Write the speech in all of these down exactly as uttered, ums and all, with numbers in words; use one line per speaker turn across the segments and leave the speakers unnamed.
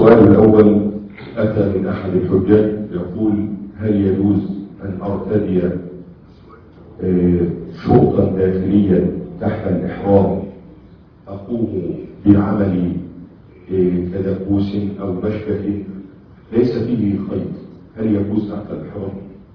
السؤال الأول أتى من أحد الحجاج يقول: هل يجوز أن أرتدي شرطا داخليا تحت الإحرام أقوم بعمل كدبوس أو مشبك ليس فيه خيط، هل يجوز تحت الإحرام؟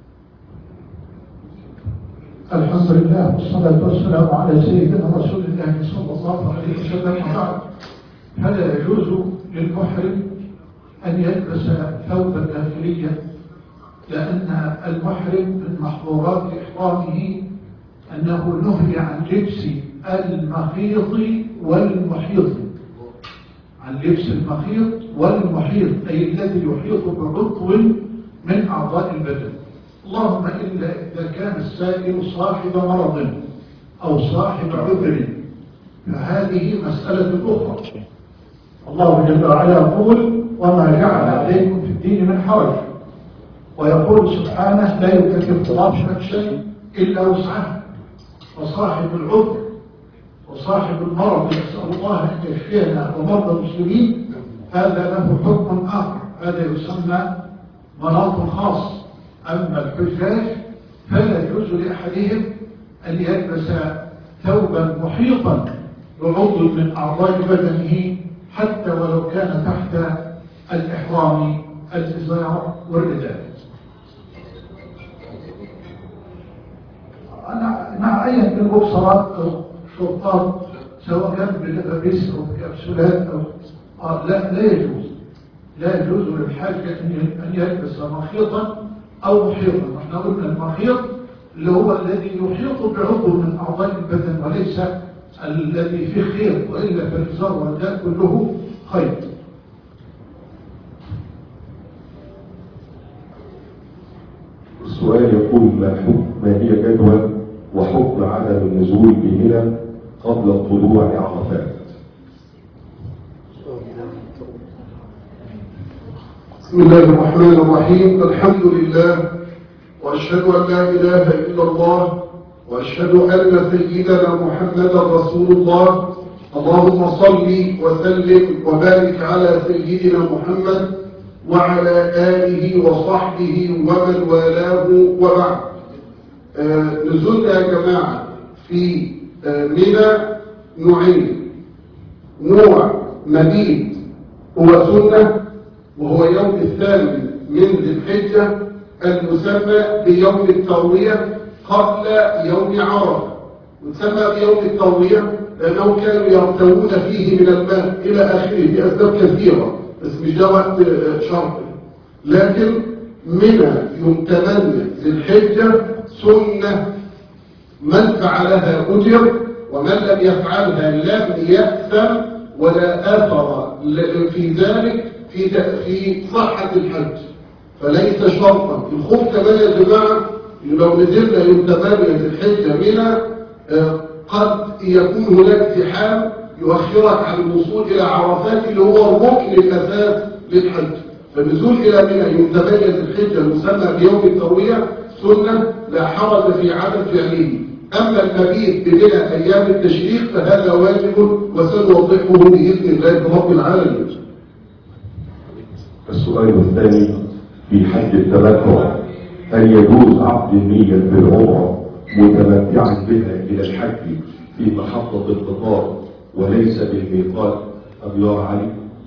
الحمد لله والصلاة والسلام على سيدنا رسول الله صلى الله عليه وسلم. وبعد، هل يجوز للمحرم أن يلبس ثوبا داخليا؟ لأن المحرم من محظورات إحرامه أنه نهي عن لبس المخيط والمحيط، عن لبس المخيط والمحيط، أي الذي يحيط بعضو من أعضاء البدن، اللهم إلا إذا كان السائل صاحب مرض أو صاحب عذر، فهذه مسألة أخرى. الله جل وعلا يقول: وما جعل عليكم في الدين من حرج، ويقول سبحانه: لا يكلف الله نفسا إلا وسعها. وصاحب العذر وصاحب المرض نسأل الله أن يشفينا ومرضى المسلمين هذا له حكم آخر، هذا يسمى مناط خاص. أما الحجاج فلا يجوز لأحدهم أن يلبس ثوبا محيطا بعضو من أعضاء بدنه حتى ولو كان تحت الإحرام الإزار والرداء. أنا مع أي من المبصرات أو شرطات سواء كان بلبابيس أو بكبسولات أو آه لا لا يجوز لا يجوز للحاج أن يلبس مخيطا أو محيطا. احنا قلنا المخيط اللي هو الذي يحيط بعضو من أعضاء البدن وليس الذي فيه خيط، وإلا فالإزار والرداء كله خيط.
السؤال يقول: ما حكم ما هي جدوى وحكم عدم النزول بمنى قبل طلوع عرفات؟
بسم الله الرحمن الرحيم. الحمد لله، وأشهد أن لا إله إلا الله، وأشهد أن سيدنا محمدا رسول الله. اللهم صل وسلم وبارك على سيدنا محمد وعلى آله وصحبه ومن والاه. وبعد، آه نزلنا يا جماعة في آه منى نوعين: نوع مبيت هو سنة، وهو يوم الثامن من ذي الحجة المسمى بيوم التروية قبل يوم عرفة. وتسمى بيوم التروية لأنهم كانوا يرتوون فيه من الماء إلى آخره بأسباب كثيرة، بس مش ده وقت شرط. لكن منى يوم ثمانية ذي الحجة سنة، من فعلها أجر، ومن لم يفعلها لم يأثم ولا أثر في ذلك في في صحة الحج، فليس شرطا. الخوف كمان يا جماعة لو نزلنا يوم ثمانية ذي الحجة منى قد يكون هناك زحام يؤخرك عن الوصول إلى عرفات اللي هو الركن الأساس للحج. فالنزول إلى منى يوم ثمانية ذي الحجة المسمى بيوم التروية سنة لا حرج في عدم فعله. أما المبيت بمنى أيام التشريق فهذا واجب، وسنوضحه بإذن الله رب العالمين.
السؤال الثاني: في حج التمتع هل يجوز عقد النية بالعمرة متمتعا بها إلى الحج في محطة القطار وليس بالميقات أم يرى علي؟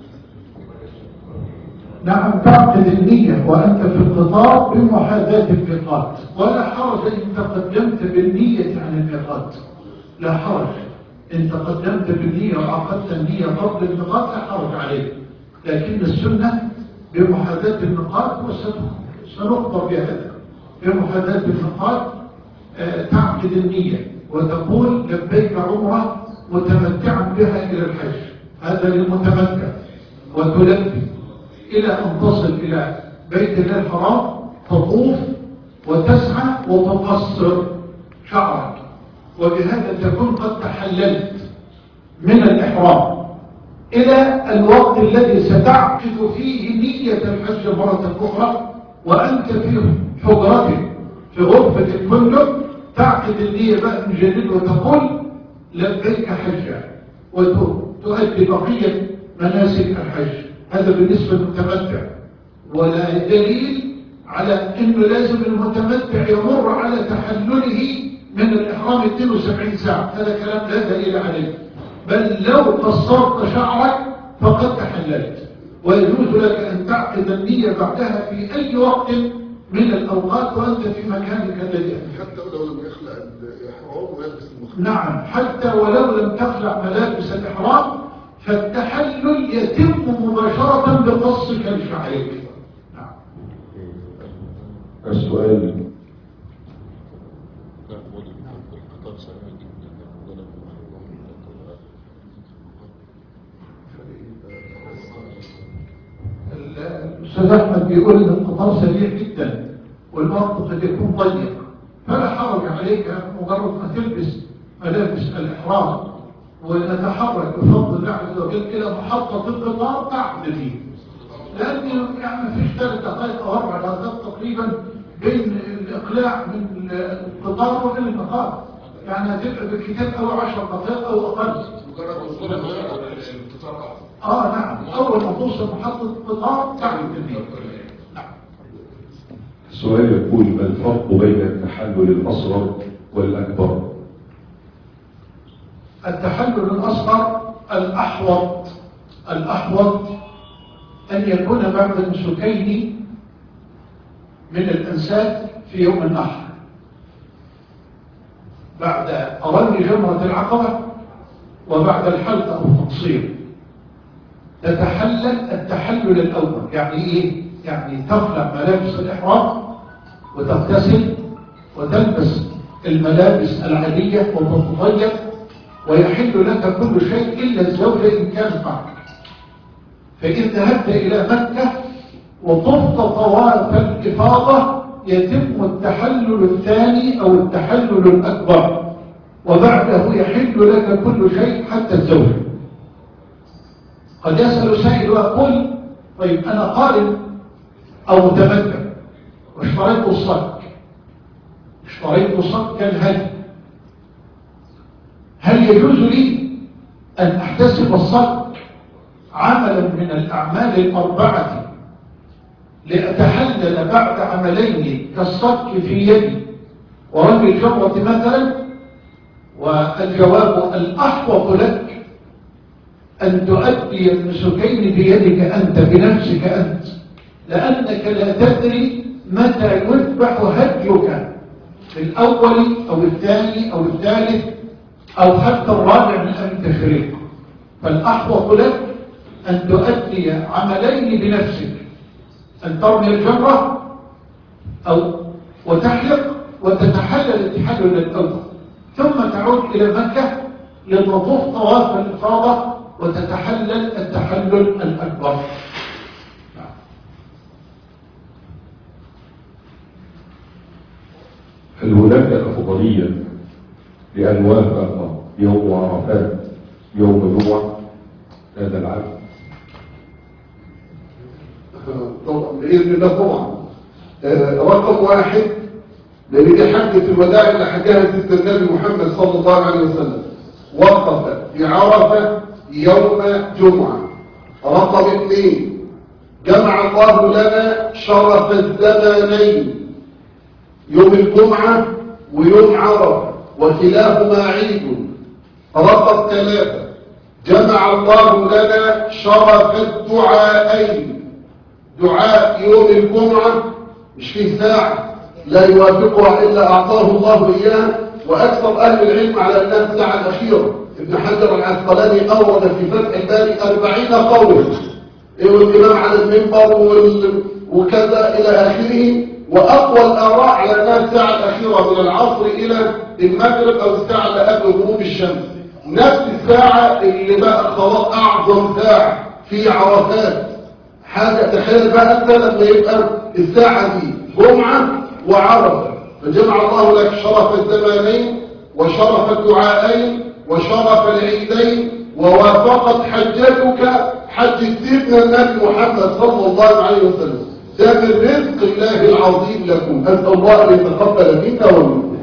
نعم، تعقد النية وأنت في القطار بمحاذاة الميقات، ولا حرج إن تقدمت بالنية عن الميقات، لا حرج إن تقدمت بالنية وعقدت النية قبل الميقات لا حرج عليك. لكن السنة بمحاذاة الميقات، وسنخبر بهذا بمحاذاة الميقات تعقد النية وتقول لبيك عمرة متمتعا بها إلى الحج، هذا للمتمتع، وتلبي إلى أن تصل إلى بيت الله الحرام تطوف وتسعى وتقصر شعرك، وبهذا تكون قد تحللت من الإحرام إلى الوقت الذي ستعقد فيه نية الحج مرة أخرى، وأنت في حجرتك في غرفة الفندق تعقد النية بقى من جديد وتقول لبيك حجا وتؤدي بقية مناسك الحج. هذا بالنسبة للمتمتع. ولا دليل على أنه لازم المتمتع يمر على تحلله من الإحرام اثنين وسبعين ساعة، هذا كلام لا دليل عليه. بل لو قصرت شعرك فقد تحللت، ويجوز لك أن تعقد النية بعدها في أي وقت من الأوقات وأنت في مكانك الذي أنت.
حتى ولو لم يخلع الإحرام ويلبس المخلع.
نعم، حتى ولو لم تخلع ملابس الإحرام فالتحلل يتم مباشرة بقصك لشعرك. نعم.
السؤال
الأستاذ أحمد بيقول إن القطار سريع جدا والوقت قد يكون ضيق، فلا حرج عليك مجرد ما تلبس ملابس الإحرام ونتحرك بفضل الله عز وجل إلى محطة القطار تعقد فيه، لأن يعني ما فيش ثلاث دقائق أو أربع دقائق تقريبا بين الإقلاع من القطار وبين المطار، يعني هتبقى بالكتاب أو عشر دقائق أو أقل. آه نعم، أول ما توصل محطة القطار تعقد فيه. نعم.
السؤال يقول: ما الفرق بين التحلل الأصغر والأكبر؟
التحلل الأصغر الأحوط الأحوط أن يكون بعد نسكين من الأنساك في يوم النحر، بعد رمي جمرة العقبة وبعد الحلق أو التقصير تتحلل التحلل الأول. يعني إيه؟ يعني تخلع ملابس الإحرام وتغتسل وتلبس الملابس العادية وتتطيب، ويحل لك كل شيء إلا الزوجة إن كانت معك. فإن ذهبت إلى مكة وطفت طواف الإفاضة يتم التحلل الثاني أو التحلل الأكبر، وبعده يحل لك كل شيء حتى الزوجة. قد يسأل سائل ويقول: طيب أنا قارن أو متمتع واشتريت الصك اشتريت صك كالهدي، هل يجوز لي أن أحتسب الصك عملا من الأعمال الأربعة لأتحلل بعد عملين كالصك في يدي ورمي الجمرة مثلا؟ والجواب الأحوط لك أن تؤدي النسكين بيدك أنت بنفسك أنت، لأنك لا تدري متى يذبح هديك، في الأول أو الثاني أو الثالث أو حتى الرابع من أيام التشريق. فالأحوط لك أن تؤدي عملين بنفسك، أن ترمي الجمرة أو وتحلق وتتحلل التحلل الأول، ثم تعود إلى مكة لتطوف طواف الإفاضة وتتحلل التحلل الأكبر.
هل هناك أفضلية لأن وافق يوم عرفات يوم جمعة هذا العام؟
طبعا بإذن الله طبعا. آه رقم واحد، لأن دي حجة الوداع اللي حكاها سيدنا النبي محمد صلى الله عليه وسلم، وقف في عرفة يوم جمعة. رقم اثنين، جمع الله لنا شرف الزمانين، يوم الجمعة ويوم عرفة وكلاهما عيد. رقم ثلاثة، جمع الله لنا شرف الدعاءين، دعاء يوم الجمعة مش فيه ساعة لا يوافقها إلا أعطاه الله إياه، وأكثر أهل العلم على أنها الساعة الأخيرة. ابن حجر العسقلاني أورد في فتح الباري أربعين قولا، والإمام على المنبر وكذا إلى آخره، وأقوى الآراء على أنها الساعة الأخيرة من العصر إلى المغرب أو الساعة اللي قبل غروب الشمس، نفس الساعة اللي بقى خلاص أعظم ساعة في عرفات. حاجة تخيل بقى أنت لما يبقى الساعة دي جمعة وعرفة، فجمع الله لك شرف الزمانين وشرف الدعاءين وشرف العيدين، ووافقت حجتك حج سيدنا النبي محمد صلى الله عليه وسلم. ده من رزق الله العظيم لكم، أسأل الله أن يتقبل منا ومنكم.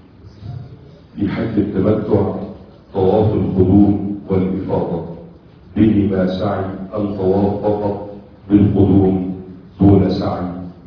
في حج التمتع طواف القدوم والإفاضة بهما سعي الطواف فقط بالقدوم دون سعي؟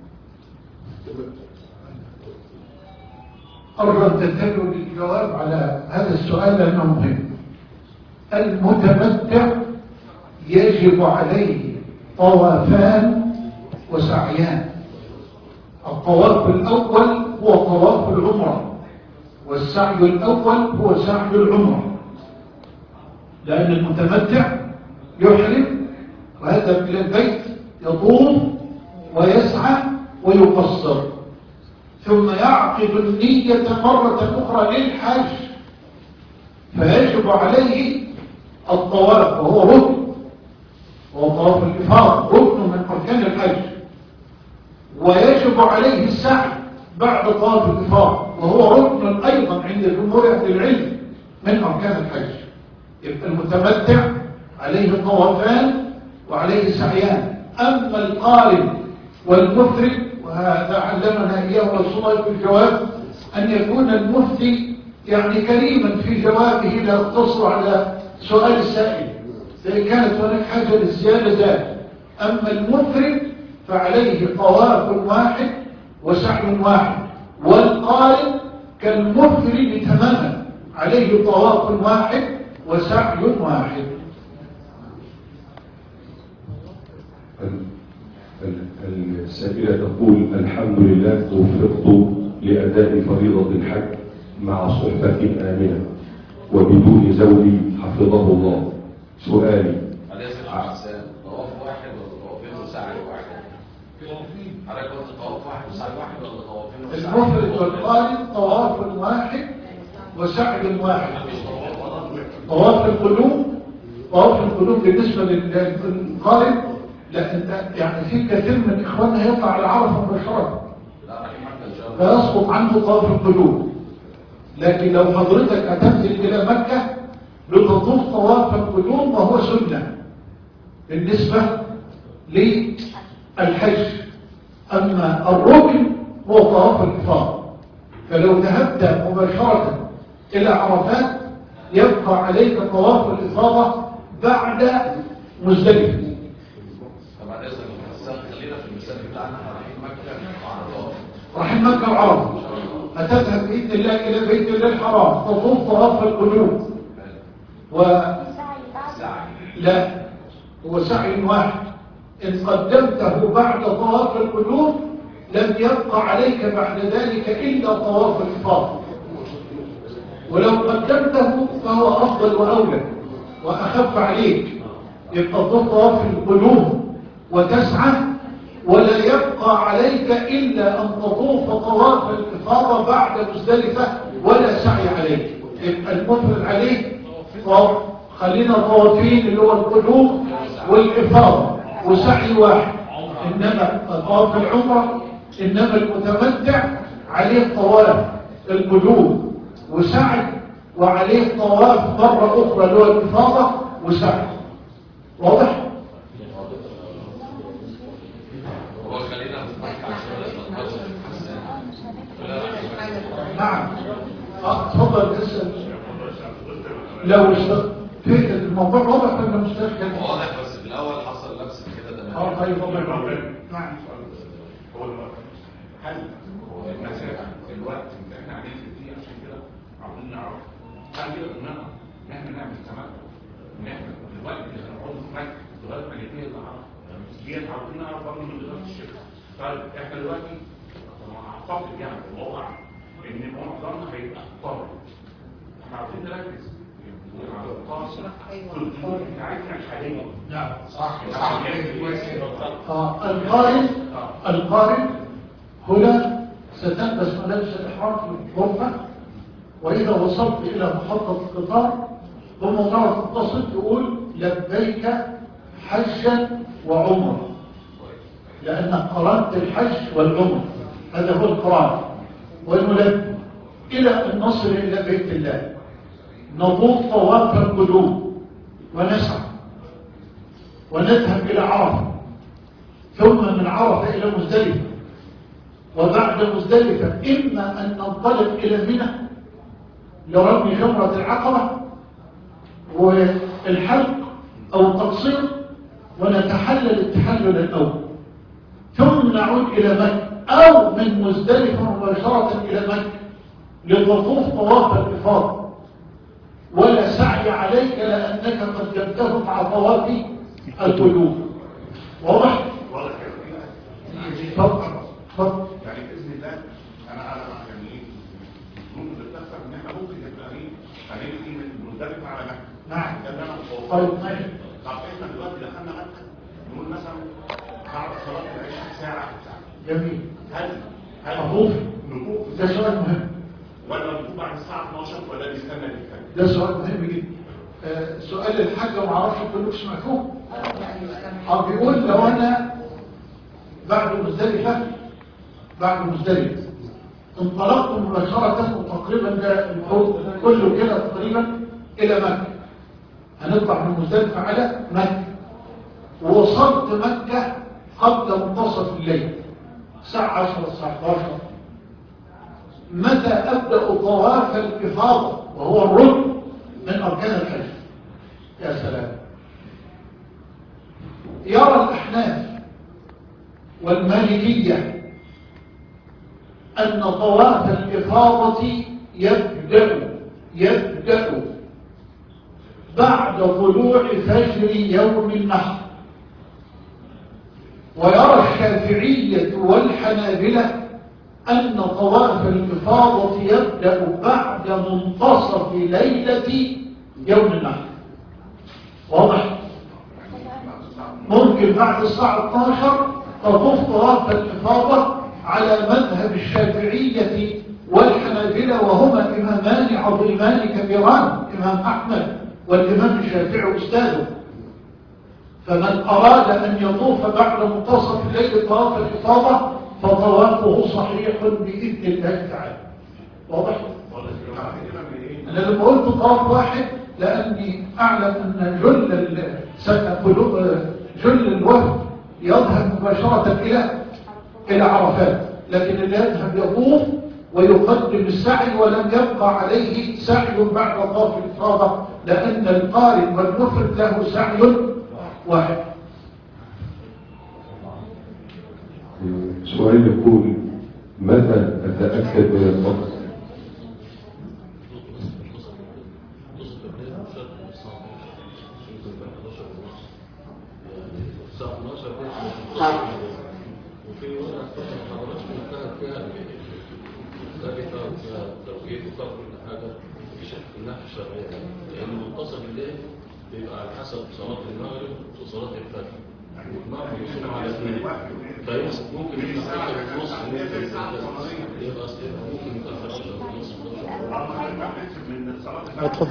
أرجو تتبعوا للجواب على هذا السؤال لأنه مهم. المتمتع يجب عليه طوافان وسعيان. الطواف الأول هو طواف العمرة، والسعي الأول هو سعي العمرة، لأن المتمتع يحرم ويذهب إلى البيت يطوف ويسعى ويقصر، ثم يعقد النية مرة أخرى للحج، فيجب عليه الطواف وهو ركن، وهو طواف الإفاضة ركن من أركان الحج، ويجب عليه السعي بعد طواف الإفاضة وهو ركن أيضا عند جمهور أهل العلم من أركان الحج. يبقى المتمتع عليه طوافان وعليه سعيان. أما القارن والمفرد، وهذا علمنا إياه رسول الله في الجواب، أن يكون المفتي يعني كريما في جوابه لا يقتصر على سؤال السائل، فإن كانت هناك حاجة للزيادة زاد. أما المفرد فعليه طواف واحد وسعي واحد، والقارن كالمفرد تماما عليه طواف واحد وسعي واحد.
السائلة تقول: الحمد لله وفقت لأداء فريضة الحج مع صحبة آمنة وبدون زوجي حفظه الله. سؤالي:
أليس الحسان طواف واحد ولا طوافين وسعي واحد؟ حضرتك قلت طواف واحد وسعي واحد ولا طوافين وسعي؟
المفرد والقارن طواف واحد وسعي واحد. طواف القلوب طواف القلوب بالنسبة للقارن، لا انت يعني في كثير من اخواننا يطلع على عرفه مباشره فيسقط عنه طواف القلوب، لكن لو حضرتك هتنزل الى مكه بتطوف طواف القلوب وهو سنه بالنسبه للحج. اما الركن هو طواف الافاضه، فلو ذهبت مباشره الى عرفات يبقى عليك طواف الافاضه بعد مزدلفه. رايحين مكة وعرفة، هتذهب بإذن الله إلى بيت الله الحرام تطوف طواف القلوب و لا هو سعي واحد. إن قدمته بعد طواف القلوب لم يبقى عليك بعد ذلك إلا طواف الإفاضة، ولو قدمته فهو أفضل وأولى وأخف عليك. يبقى تطوف طواف القلوب وتسعى، ولا يبقى عليك إلا أن تطوف طواف الإفاضة بعد مزدلفة ولا سعي عليك. يبقى المفرد عليه طواف، خلينا طوافين اللي هو القلوب والإفاضة وسعي واحد، إنما طواف العمرة. إنما المتمتع عليه طواف القلوب وسعي، وعليه طواف مرة أخرى اللي هو الإفاضة وسعي. واضح؟ نعم. اتفضل اسال. لو اشتغلت الموضوع واضح ولا مستشكل؟
واضح، بس في الاول حصل لبس كده تمام.
اه طيب والله. نعم.
هو الوقت هل هو المسافه الوقت اللي احنا هننزل فيه عشان كده عاوزين نعرف هل يقدرنا ان احنا نعمل تمتع، ان احنا الوقت اللي هنقعد في مكه لغايه ما ننتهي العرب ديت عاوزين نعرف برضه من اداره الشركه. طيب احنا دلوقتي اعتقد يعني والله اعلم ان معظمنا هيبقى طالب، احنا عاوزين نركز على القاصر في الدور بتاعتنا الحاليه.
نعم
صح صح.
اه القارن القارن هنا ستلبس ملابس الاحرام في الغرفه، واذا وصلت الى محطه القطار بمجرد تتصل تقول لبيك حجا وعمره، لانك قرنت الحج والعمره، هذا هو القران. ونلبي الى ان نصل الى بيت الله، نطوف طواف القلوب ونسعى ونذهب الى عرفه، ثم من عرفه الى مزدلفه، وبعد مزدلفه اما ان ننطلق الى منى لرمي جمره العقبه والحلق، أو التقصير ونتحلل التحلل الأول، ثم نعود إلى مكة أو من مزدلفة مباشرة إلى مكة لتطوف طواف الإفاضة، ولا سعي عليك لأنك قدمته مع طواف القلوب. واضح؟
واضح كده.
تفضل تفضل.
يعني باذن الله انا انا يعني ايه ممكن تتاثر ان احنا ممكن نبقى ايه هنيجي من مزدلفه على مكه.
نعم.
ده اللي انا متوقعه.
طيب ماشي.
طب احنا دلوقتي دخلنا مكه نقول مثلا بعد صلاه العشاء ساعه ساعه.
جميل.
هل هل
أطوف؟
نطوف
ده سؤال مهم.
ولا نطوف بعد الساعه اتناشر ولا نستنى للفجر؟
ده سؤال مهم جدا. آه سؤال الحاجة ما اعرفش كلكم سمعتوه. اه بيقول لو انا بعد مزدلفة بعد مزدلفة انطلقت مباشرة وتقريبا ده الحوض كله كده تقريبا إلى مكة، هنطلع من مزدلفة على مكة، ووصلت مكة قبل منتصف الليل الساعة عشرة الساعة احد عشر، متى أبدأ طواف الإفاضة وهو الركن من أركان الحج؟ يا سلام. يرى الأحناف والمالكية أن طواف الإفاضة يبدأ يبدأ بعد طلوع فجر يوم النحر، ويرى الشافعية والحنابلة أن طواف الإفاضة يبدأ بعد منتصف ليلة يوم النحر. واضح؟ ممكن بعد الساعة اثناشر تطوف طواف الإفاضة على مذهب الشافعية والحنابلة، وهما إمامان عظيمان كبيران، إمام أحمد والإمام الشافعي أستاذه. فمن أراد أن يطوف بعد منتصف الليل طواف الإفاضة فطوافه صحيح بإذن الله تعالى. واضح؟ أنا لما قلت طواف واحد لأني أعلم أن جل جل الوفد يذهب مباشرة إلى إلى عرفات، لكن اللي يذهب يطوف ويقدم السعي ولم يبقى عليه سعي بعد طواف الإفاضة، لأن القارن والمفرد له سعي واحد.
سؤال يقول متى أتأكد من الطقس؟
وفي ورقة فترة حضراتكم كانت فيها ثابتة وفيها توقيت وفيها كل حاجة في شكل الناحية الشرعية، لأن منتصف الليل بيبقى على حسب صلاة المغرب وصلاة الفجر. المغرب يصوم على اثنين، فيحسب ممكن يبقى اتناشر ونص، يبقى ممكن يبقى حداشر ونص.
ادخل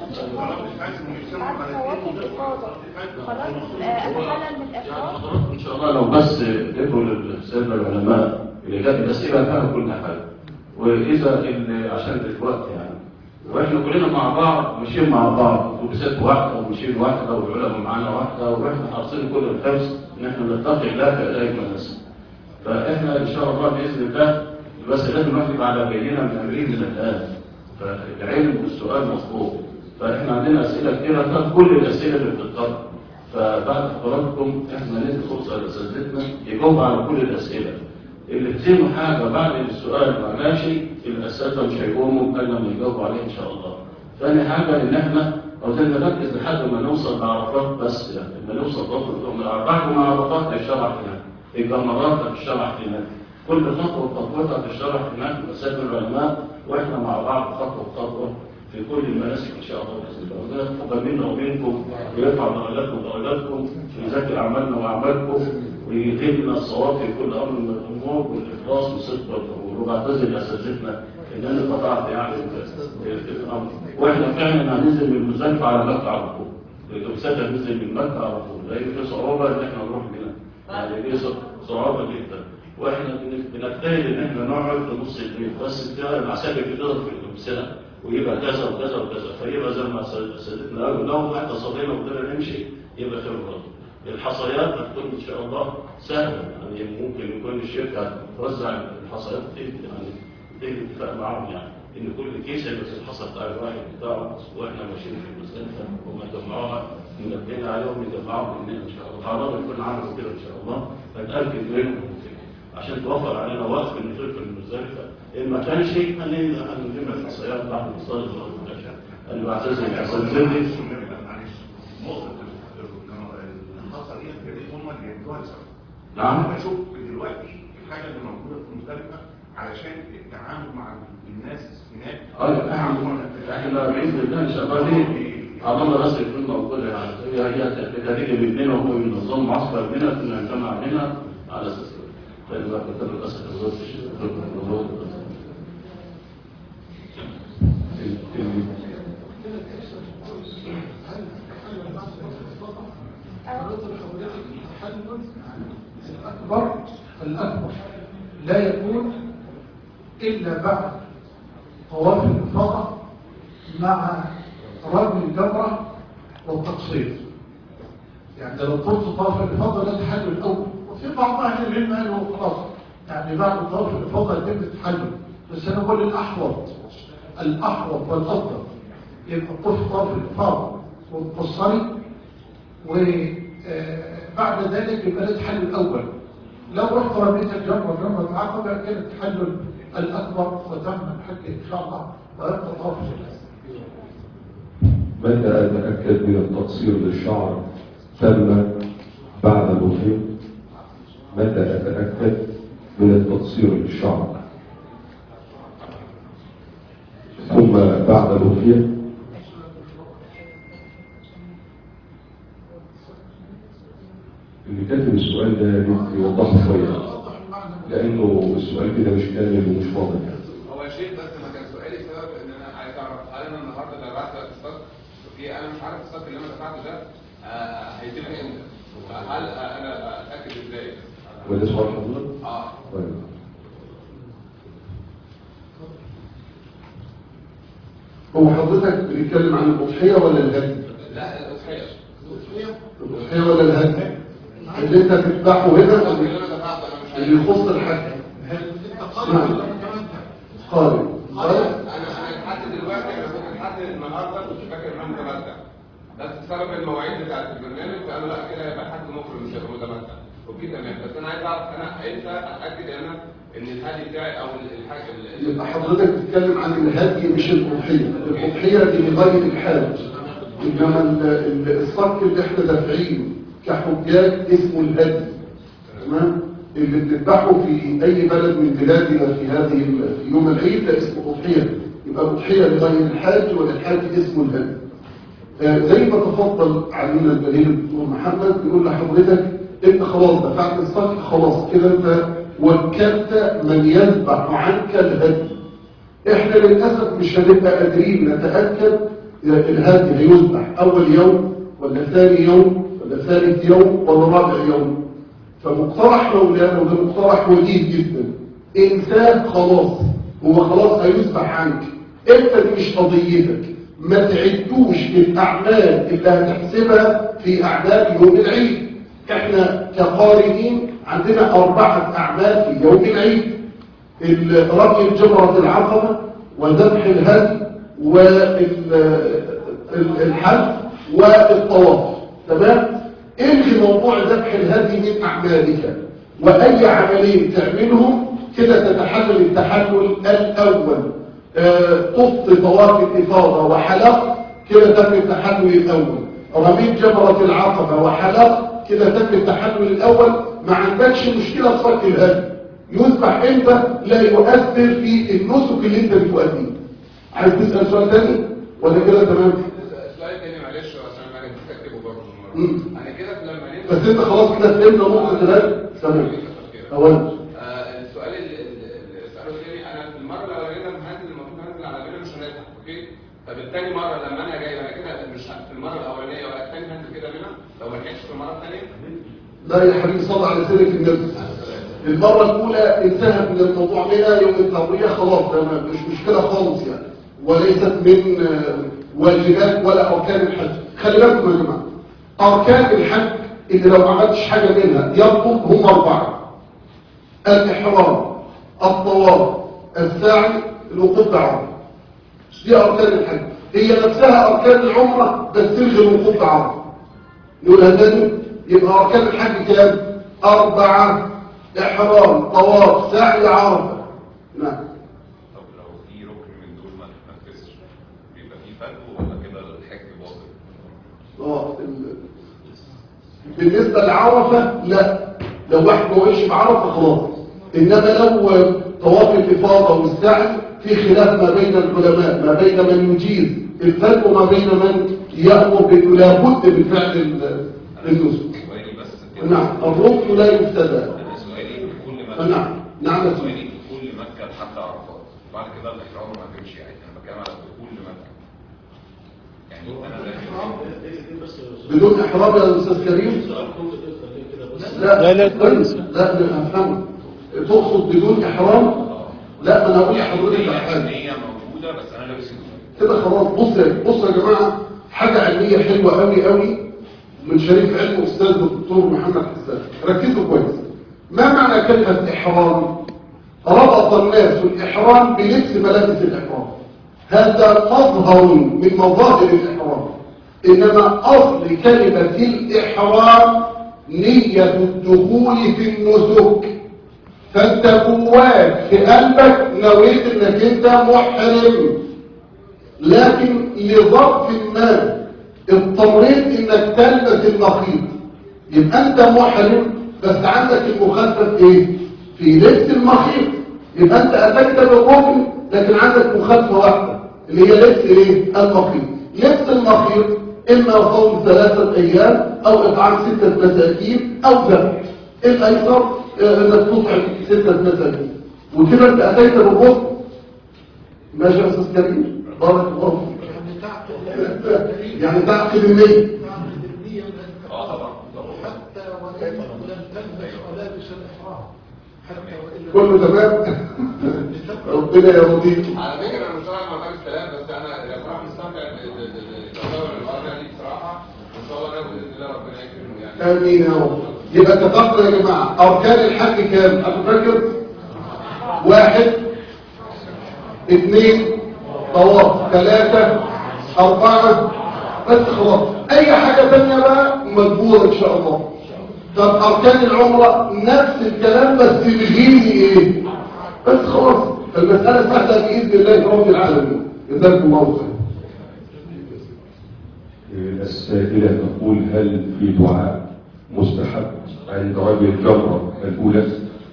بعد طواف الإفاضة خلاص أتحلل من الإحرام.
حضراتكم إن شاء الله لو بس ادوا للسادة العلماء اللي جاب الأسئلة فيها كل حاجة، وإذا عشان الوقت يعني، وإحنا كلنا مع بعض ماشيين مع بعض وبسات واحدة وماشيين واحدة والعلماء معانا واحدة، وإحنا حاصلين كل الحرص إن إحنا نتقي الله كإله المناسب. فإحنا إن شاء الله بإذن الله بس لازم الواحد يبقى على بيننا من أمرين من الآن، فالعلم والسؤال مطلوب. فإحنا عندنا أسئلة كتيرة، فكل الأسئلة اللي بتتطرح، فبعد حضراتكم إحنا ندي فرصة لأساتذتنا يجاوب على كل الأسئلة. اللي تسيبوا حاجة بعد السؤال ما ماشي الأساتذة مش هيقوموا إلا لما يجاوبوا عليه إن شاء الله. ثاني حاجة إن إحنا عاوزين نركز لحد ما نوصل لعرفات، بس يعني لما نوصل ضبط من بعد ما عرفات الشرع هناك، الجمرات الشرع هناك، كل خطوة وخطوتها في الشرع هناك مسائل العلماء، وإحنا مع بعض خطوة بخطوة في كل المناسك إن شاء الله بإذن الله. وربنا يتقبل منا ومنكم ويرفع درجاتكم ودرجاتكم ويزكي أعمالنا وأعمالكم ويديمنا الصواب في كل أمر من الأمور والإخلاص والصدق والقبول. وبعتذر لأساتذتنا إن أنا قطعت يعني في الأمر، وإحنا فعلا هننزل من مزدلفة على مكة على طول. الأساتذة هننزل من مكة على طول، لأن في صعوبة إن إحنا نروح منها، يعني في صعوبة جدا، واحنا بنجتهد ان احنا نقعد لنص الليل، بس بتبقى العساكر بتضرب في الامثله ويبقى كذا وكذا وكذا، فيبقى زي ما سيدتنا قالوا لو احنا صلينا وقدرنا نمشي يبقى خير برضه. الحصيات هتكون ان شاء الله سهله، يعني ممكن يكون الشركه توزع الحصيات دي، يعني دي اتفاق معاهم يعني ان كل كيس يلبس الحصى بتاع الواحد بتاعه، واحنا ماشيين في المستشفى وما جمعوها منبهين عليهم يجمعوا مننا ان شاء الله، تعرضوا يكون عملوا كده ان شاء الله، فنتاكد منهم عشان توفر علينا وقت في النزول في المزدلفه. ان ما كانش هنجيب الاحصائيات بعد المصادر اللي بعتذر الاحسان زي
نقطة الخاصة دي هم اللي يدوها لسبب.
نعم.
أنا بشوف دلوقتي الحاجة اللي موجودة في المزدلفة علشان التعامل مع الناس هناك.
اه احنا باذن الله ان شاء الله دي عضلة بس يكون موجودة يعني هي هي هتيجي مننا وهو ينظم معسكر مننا كنا نجمع منها على اساس فإذا بقى كتب الأسد الوزن الوزن
الأكبر الأكبر لا يكون إلا بعد طواف الإفاضة مع رمي الجمرة والتقصير. يعني لو طلت طواف الإفاضة لا تحل الأول، وفي بعض أهل العلم قالوا خلاص يعني بعد طواف الإفاضة يتم التحلل، بس أنا بقول الأحوط الأحوط والأفضل يبقى طف طواف الإفاضة والتقصري، وبعد ذلك يبقى التحلل الأول. لو رحت رميت الجمرة جمرة العقبة كان التحلل الأكبر وتم الحج إن شاء الله ويبقى طواف الإفاضة.
متى أتأكد من التقصير للشعر تم بعد الوفاة؟ متى أتأكد من التقصير للشعر ثم بعد الوفاة؟ اللي كاتب السؤال ده يوضحه شوية لأنه السؤال كده مش كامل ومش واضح.
هو يا شيخ بس ما كان سؤالي بسبب ان انا عايز اعرف هل انا النهارده دفعت الصك في انا مش عارف الصك اللي انا دفعته ده آه هيتم امتى؟ هل انا اتاكد ازاي؟
وده سؤال حضرتك؟
اه
طيب.
هو حضرتك بتتكلم عن الأضحية ولا الهدي؟
لا الاضحيه
الأضحية ولا الهدي؟ اللي انت تذبحه هنا
اللي انا دفعته انا مش
اللي يخص الحج. نعم. قارن.
انا انا لحد دلوقتي انا كنت لحد النهارده كنت فاكر ان انا متمتع، بس بسبب المواعيد بتاعت البرنامج فانا لا كده هيبقى حد مخرج مش هيبقى متمتع. اوكي تمام، بس انا عايز اعرف انا امتى اتاكد انا ان الهدي بتاعي او الحاجه
يبقى حضرتك بتتكلم عن الهدي مش الأضحية. الأضحية دي لغاية الحاج، إنما ال- ال- الصك اللي احنا دافعينه كحجاج اسمه الهدي. تمام؟ اللي بنذبحه في أي بلد من بلادنا في هذه ال- في يوم العيد ده اسمه أضحية. يبقى الأضحية لغاية الحاج والحاج اسمه الهدي. آه، زي ما تفضل علينا البليل الدكتور محمد بيقول لحضرتك انت خلاص دفعت الصك، خلاص كده انت وكلت من يذبح عنك الهدي. احنا للاسف مش هنبقى قادرين نتاكد الهدي هيذبح اول يوم ولا ثاني يوم ولا ثالث يوم ولا رابع يوم. فمقترح مولانا وده مقترح وديد جدا، انسان خلاص هو خلاص هيذبح عنك، انت دي مش قضيتك، ما تعدوش الاعمال اللي هتحسبها في اعمال يوم العيد. احنا كقارئين عندنا اربعه اعمال في يوم العيد: رمي جمره العقبه وذبح الهدي والحج والطواف. تمام؟ الغي موضوع ذبح الهدي من اعمالك، واي عملين تعملهم كده تتحلل التحلل الاول. طفت طواف الإفاضة وحلق كده تم التحلل الأول، رميت جمرة العقبة وحلق كده تم التحلل الأول. ما عندكش مشكلة في صك الهدي، يذبح امتى لا يؤثر في النسك اللي انت بتؤديه. عايز تسأل سؤال تاني ولا كده تمام؟
سؤال تاني معلش عشان انا كنت اكتبه برضه انا كده لما نمت
بس انت خلاص كده فهمنا نقطة الهدي. تمام. اولا
السؤال اللي سأله تاني انا في المرة الاولانية لما هنزل المفروض هنزل على بالي مش هنزل اوكي، طب التاني مرة لما انا جاي انا كده مش في المرة الاولانية ولا التاني هنزل كده منها لو ما لحقتش في المرة الثانية؟
لا يا حبيبي صل على سيدك النبي. المرة الأولى انتهت من الموضوع منها يوم التروية، خلاص ده مش مشكلة خالص يعني، وليست من واجبات ولا أركان الحج. خلي بالكم يا جماعة، أركان الحج اللي لو ما عملتش حاجة منها يبطل هم أربعة: الإحرام، الطواف، السعي، الوقوف بعرفة. دي أركان الحج، هي نفسها أركان العمرة بس تلغي الوقوف بعرفة. نقولها تاني. يبقى أركان الحج كام؟ أربعة: إحرام، طواف، سعي، عرفة. نعم.
طب لو في ركن من دول ما تنفذش بيبقى في فرق ولا كده الحج باطل؟
اه ال- بالنسبة لعرفة لا، لو واحد ما وقفش بعرفة خلاص. إنما لو طواف الإفاضة والسعي في خلاف ما بين العلماء، ما بين من يجيز الفرق وما بين من يأمر بأنه لابد من فعل ال- النسك.
سؤالي بس كده.
نعم، الركن لا يفتدى.
انا سؤالي في كل مكة.
نعم نعم يا سيدي.
سؤالي في كل مكة لحد عرفات بعد كده الاحرام ما تمشي عادي. انا بتكلم على كل مكة. يعني انا داخل
بدون إحرام يا أستاذ كريم؟ لا لا لا لا أفهم. تقصد بدون إحرام؟ لا، ما أنا أقول لحضرتك على حاجة.
هي موجودة بس انا لابس هدوم.
كده خلاص. بص بص يا جماعة، حاجة علمية حلوة قوي قوي من شريف علم أستاذ الدكتور محمد حسان. ركزوا كويس. ما معنى كلمة إحرام؟ ربط الناس الإحرام بلبس ملابس الإحرام. هذا مظهر من مظاهر الإحرام، إنما أصل كلمة الإحرام نية الدخول في النسك. فأنت جواك في قلبك نويت إنك أنت محرم، لكن لظرف ما اضطريت إنك تلبس المخيط، يبقى أنت محرم بس عندك المخفف إيه؟ في لبس المخيط. يبقى أنت أتيت بالركن لكن عندك مخففة واحدة اللي هي لبس إيه؟ المخيط. لبس المخيط إما صوم ثلاثة أيام أو إطعام ستة مساكين أو ذبح. الأيسر إنك تطعم ستة مساكين، وكده أنت أتيت بالركن. ماشي يا أستاذ كريم؟ بارك الله فيك. يعني تعقد النية.
اه طبعا.
حتى وإن لم تلبس ملابس الإحرام، حتى وإن
كله تمام. ربنا يرضيك.
على فكره انا مش رايح مكان الكلام، بس انا بصراحه مستمتع بالتصور الوضع دي بصراحه، وان شاء الله ناوي باذن الله ربنا يكرمه يعني.
امين يا رب. يبقى اتفقنا يا جماعه. اركان الحج كام؟ ابو بكر؟ واحد، اثنين، طواف، ثلاثه، اربعه، بس خلاص. اي حاجه ثانيه بقى مجبوره ان شاء الله. طب اركان العمره نفس الكلام بس بغير ايه؟ بس خلاص المساله سهله باذن الله رب العالمين. جزاكم الله خير.
السائلة تقول: هل في دعاء مستحب عند رمي الجمرة الأولى؟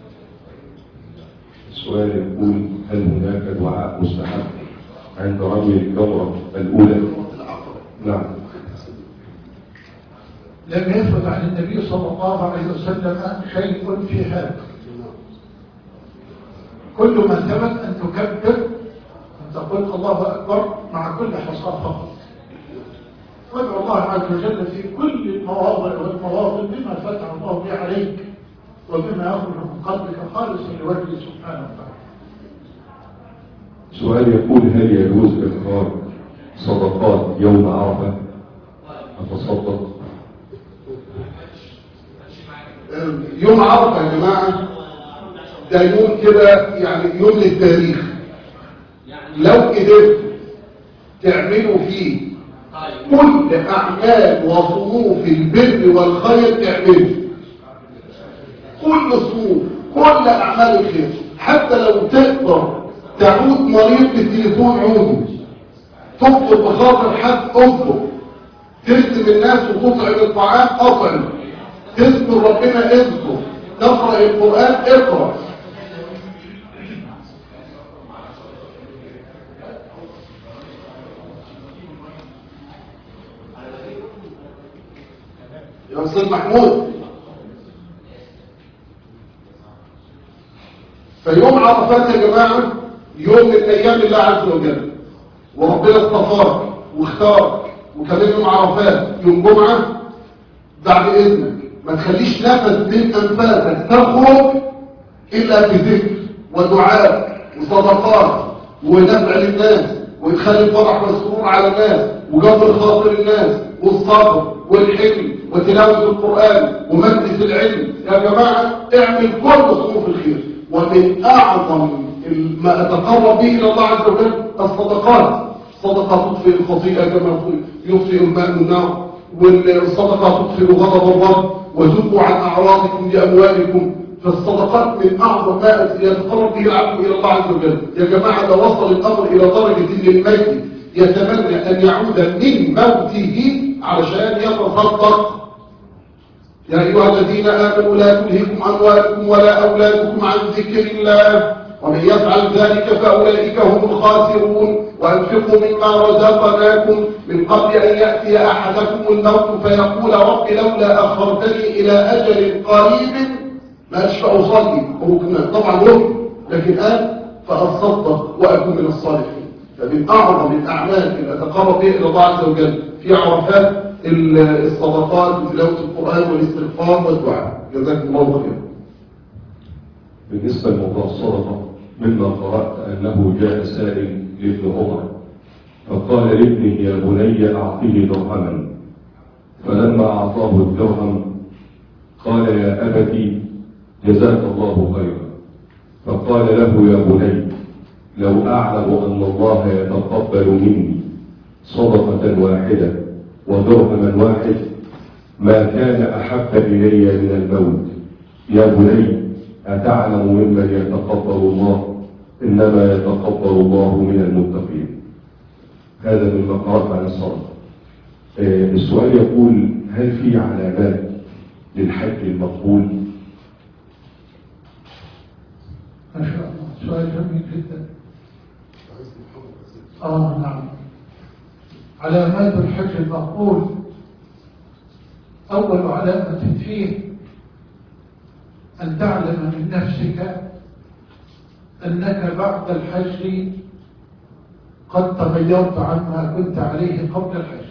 السؤال يقول: هل هناك دعاء مستحب عند رمي الجمرة الأولى؟ نعم.
لم يثبت عن النبي صلى الله عليه وسلم شيء في هذا. كل ما ثبت أن تكبر، أن تقول الله أكبر مع كل حصاة فقط. وادعو الله عز وجل في كل المواضع والمواطن بما فتح الله به عليك وبما يخرج من قلبك خالصا لوجهه سبحانه وتعالى.
سؤال يقول: هل يجوز إخراج صدقات يوم عرفة؟ أتصدق؟
يوم عرفة يا جماعة ده يوم كده يعني يوم للتاريخ. لو قدرت تعملوا فيه كل أعمال وصنوف البر والخير اعملوا كل صنوف، كل أعمال الخير. حتى لو تقدر تعود مريض بالتليفون عودي، تطلب بخاطر حد اطلب، تخدم الناس وتطعم الطعام اطعم، تذكر ربنا اذكر، تقرأ القرآن اقرأ. يا أستاذ محمود، فيوم عرفات يا جماعة يوم من أيام الله عز وجل، وربنا اصطفاك واختارك. وكمان يوم عرفات يوم جمعة، بعد إذنك ما تخليش نفس من أنفاسك تخرج إلا بذكر ودعاء وصدقات ونفع للناس وإدخال الفرح والسرور على الناس وجبر خاطر الناس والصبر والحلم وتلاوة القرآن ومجلس العلم. يا جماعة اعمل كل صنوف الخير. ومن أعظم ما أتقرب به إلى الله عز وجل الصدقات. صدقة تطفئ الخطيئة كما يطفئ الماء النار، والصدقة تدخل غضب الرب، وذوقوا عن أعراضكم لأموالكم. فالصدقات من أعظم ما يتقرب به العبد إلى الله عز وجل. يا جماعة لو وصل الأمر إلى درجة للميت يتمنى أن يعود من موته علشان يتصدق. يا أيها الذين آمنوا لا تلهكم أموالكم ولا أولادكم عن ذكر الله ومن يفعل ذلك فأولئك هم الخاسرون. وأنفقوا مما رزقناكم من قبل أن يأتي أحدكم الموت فيقول رب لولا أخرتني إلى أجل قريب ما أشفى أصلي. طبعا ممكن، لكن قال فأصدق وأكون من الصالحين. فمن أعظم الأعمال التي نتقرب بها إلى الله عز وجل في عرفات الصدقات وتلاوة القرآن والاستغفار والدعاء. جزاكم الله خيرا.
بالنسبة لموضوع الصدقة، مما قرأت أنه جاء سائل لابن عمر فقال لابنه يا بني أعطيه درهما، فلما أعطاه الدرهم قال يا أبتي جزاك الله خيرا، فقال له يا بني لو أعلم أن الله يتقبل مني صدقة واحدة ودرهما واحد ما كان أحب إلي من الموت. يا بني أتعلم ممن يتقبل الله؟ إنما يتقبل الله من المتقين. هذا مما قرأت عن الصدقة. السؤال يقول هل في علامات للحج المقبول؟
ما شاء الله، سؤال جميل جدا. آه نعم. علامات الحج المقبول، أول علامة فيه أن تعلم من نفسك أنك بعد الحج قد تغيرت عما كنت عليه قبل الحج.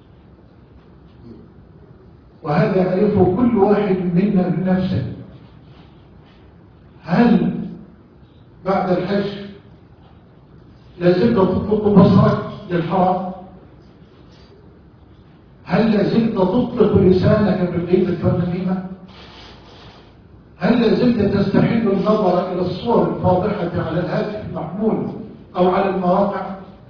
وهذا يعرفه كل واحد منا بنفسه. هل بعد الحج لازلت تطلق بصرك للحرام؟ هل لازلت تطلق لسانك بالغيبة والنميمة؟ هل لازلت تستحل النظر إلى الصور الفاضحة على الهاتف المحمول أو على المواقع؟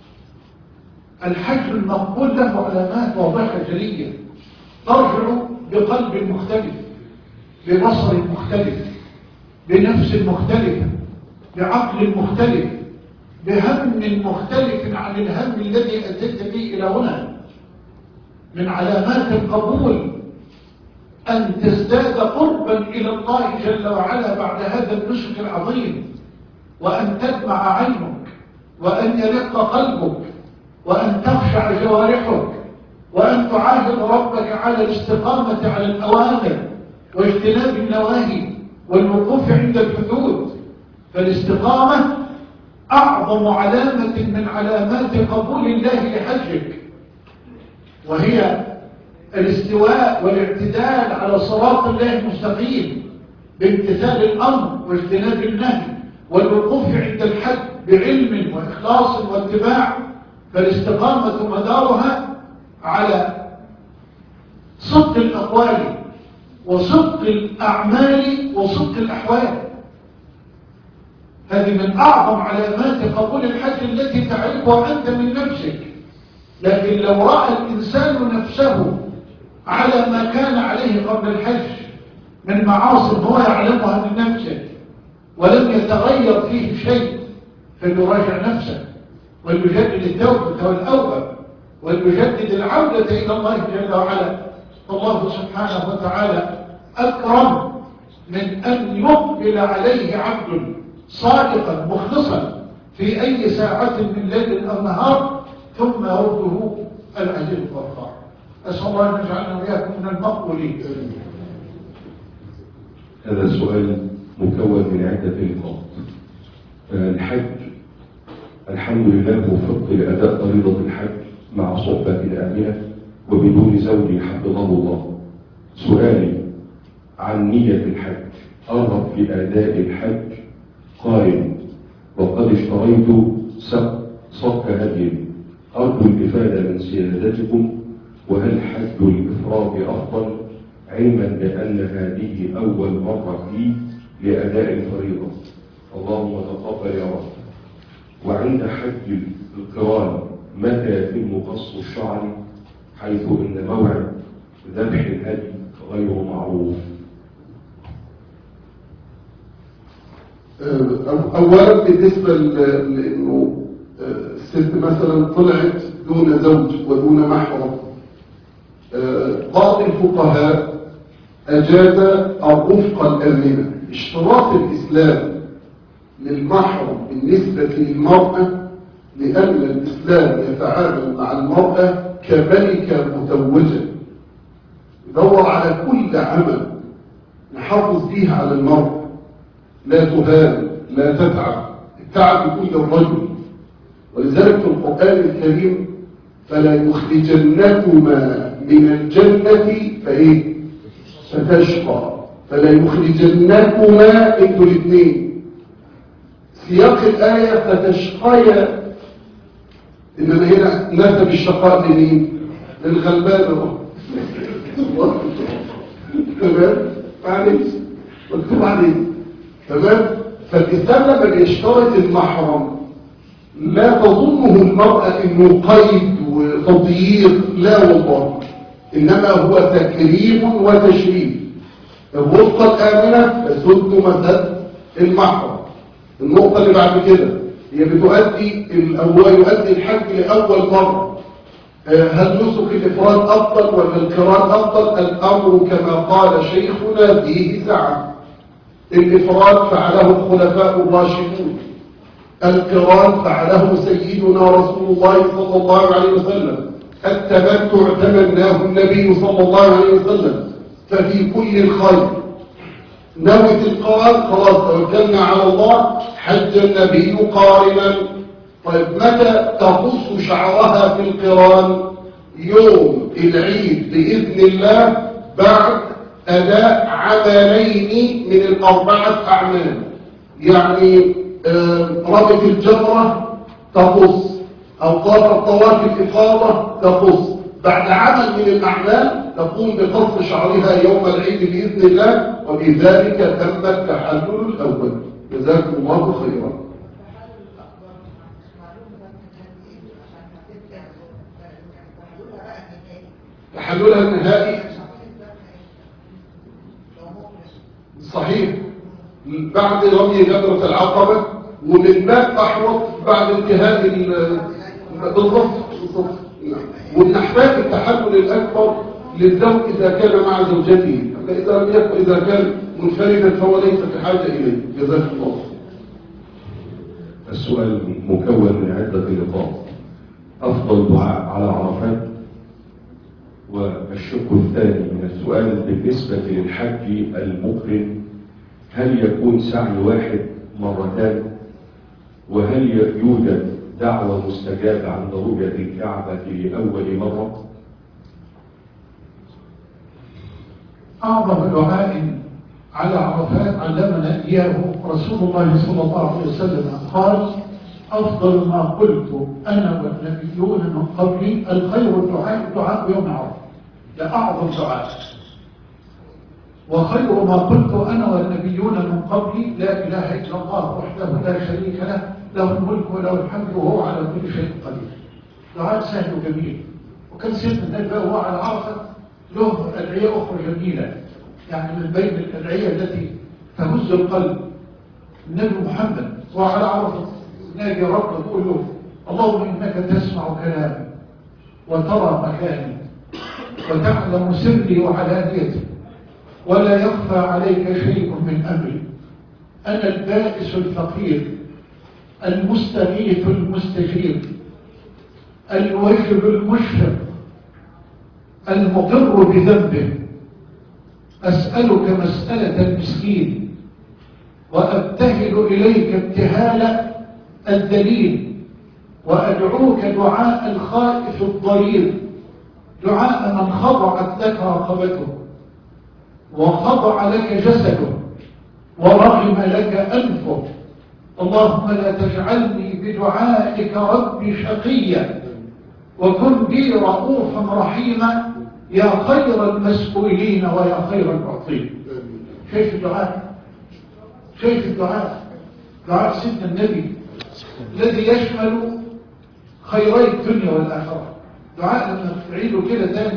الحج المقبول له علامات واضحة جلية ترجع بقلب مختلف، ببصر مختلف، بنفس مختلفة، بعقل مختلف، بهم مختلف عن الهم الذي أتيت به إلى هنا. من علامات القبول أن تزداد قربا إلى الله جل وعلا بعد هذا النسك العظيم، وأن تدمع عينك، وأن يرق قلبك، وأن تخشع جوارحك، وأن تعاهد ربك على الاستقامة على الأوامر واجتناب النواهي والوقوف عند الحدود. فالاستقامة أعظم علامة من علامات قبول الله لحجك، وهي الاستواء والاعتدال على صراط الله المستقيم بامتثال الأمر واجتناب النهي والوقوف عند الحد بعلم وإخلاص واتباع. فالاستقامة مدارها على صدق الأقوال وصدق الأعمال وصدق الأحوال. هذه من أعظم علامات قبول الحج التي تعرفها أنت من نفسك. لكن لو رأى الإنسان نفسه على ما كان عليه قبل الحج من معاصي هو يعلمها من نفسه ولم يتغير فيه شيء، فليراجع نفسه وليجدد التوبة والأوبة وليجدد العودة إلى الله جل وعلا. فالله سبحانه وتعالى أكرم من أن يقبل عليه عبد صادقا مخلصا في أي ساعة من ليل أو نهار ثم يرده العزيز الغفار. أسأل الله أن يجعلنا وإياكم من المقبولين.
هذا السؤال مكون من عدة نقاط. الحج الحمد لله وفقت لأداء فريضة الحج مع صحبة آمنة وبدون زوج حفظه الله. سؤالي عن نية الحج، أرغب في أداء الحج قارن وقد اشتريت صك هدي، أرجو الإفادة من سيادتكم، وهل حج الإفراد أفضل علما بأن هذه أول مرة لي لأداء الفريضة؟ اللهم تقبل يا رب. وعند حج القران متى يتم قص الشعر، حيث ان موعد ذبح الهدي غير معروف؟
أولا بالنسبة لأنه الست مثلا طلعت دون زوج ودون محرم، بعض الفقهاء أجاز الرفقة الآمنة. اشتراط الإسلام للمحرم بالنسبة للمرأة لأن الإسلام يتعامل مع المرأة كملكة متوجة، يدور على كل عمل نحافظ فيه على المرأة، لا تهان لا تتعب، التعب يكون للرجل. ولذلك في القرآن الكريم فلا يخرجنكما من الجنة فإيه؟ فتشقى. فلا يخرجنكما انتوا الاثنين. سياق الآية فتشقيا، إنما هنا نسب الشقاء لمين؟ للغلبان. تمام؟ معلش مكتوب عليه. تمام؟ فالإسلام لما بيشترط المحرم لا تظنه المرأة إنه قيد وتضييق، لا والله، إنما هو تكريم وتشريف. الرفقة الآمنة تسد مسد المحرم. النقطة اللي بعد كده هي بتؤدي الأول يؤدي الحج لأول مرة، هل نسك الإفراد أفضل ولا القران أفضل؟ الأمر كما قال شيخنا فيه سعة. الإفراد فعله الخلفاء الراشدون، القران فعله سيدنا رسول الله صلى الله عليه وسلم، التمتع تمناه النبي صلى الله عليه وسلم. ففي كل الخير نوت القران خلاص توكلنا على الله، حج النبي قارنا. طيب متى تقص شعرها في القران؟ يوم العيد بإذن الله بعد أداء عملين من الأربعة أعمال. يعني رمت الجمرة تقص، أو طاف طواف الإفاضة تقص. بعد عمل من الأعمال تقوم بقص شعرها يوم العيد بإذن الله، وبذلك تم التحلل الأول. جزاكم الله خيرا. تحللها النهائي صحيح بعد رمي جمرة العقبة، ومن ماء أحوط بعد انتهاء بالضبط بالضبط. ونحتاج التحلل الأكبر للزوج إذا كان مع زوجته، أما إذا لم يكن إذا كان منفردا فهو ليس بحاجة إليه. جزاك الله.
السؤال مكون من عدة نقاط. أفضل دعاء على عرفات، والشق الثاني من السؤال بالنسبة للحج المقرن هل يكون سعي واحد مرتان؟ وهل يوجد دعوة مستجابة عند رؤية الكعبة لأول مرة؟
أعظم دعاء على عرفات علمنا إياه رسول الله صلى الله عليه وسلم قال: أفضل ما قلت أنا والنبيون من قبلي الخير الدعاء دعاء يوم عرفة. ده أعظم دعاء. وخير ما قلت أنا والنبيون من قبلي لا إله إلا الله وحده لا شريك له، له الملك وله الحمد وهو على كل شيء قدير. دعاء سهل وجميل. وكان سيدنا النبي وهو على عرفة له أدعية أخرى جميلة، يعني من بين الأدعية التي تهز القلب. النبي محمد وهو على عرفة ناجي ربه يقول له: اللهم إنك تسمع كلامي وترى مكاني وتعلم سري وعلانيتي ولا يخفى عليك شيء من أمري. أنا البائس الفقير المستغيث المستجيب الوجل المشفق المقر بذنبه. أسألك مسألة المسكين وأبتهل إليك ابتهال الذليل، وأدعوك دعاء الخائف الضرير، دعاء من خضعت لك رقبته وخضع لك جسده ورغم لك أنفه. اللهم لا تجعلني بدعائك ربي شقيا، وكن بي رؤوفا رحيما يا خير المسؤولين ويا خير المعطين. شايف الدعاء؟ شايف الدعاء؟ دعاء سيدنا النبي الذي يشمل خيري الدنيا والآخرة. دعاء لما تعيده كده تاني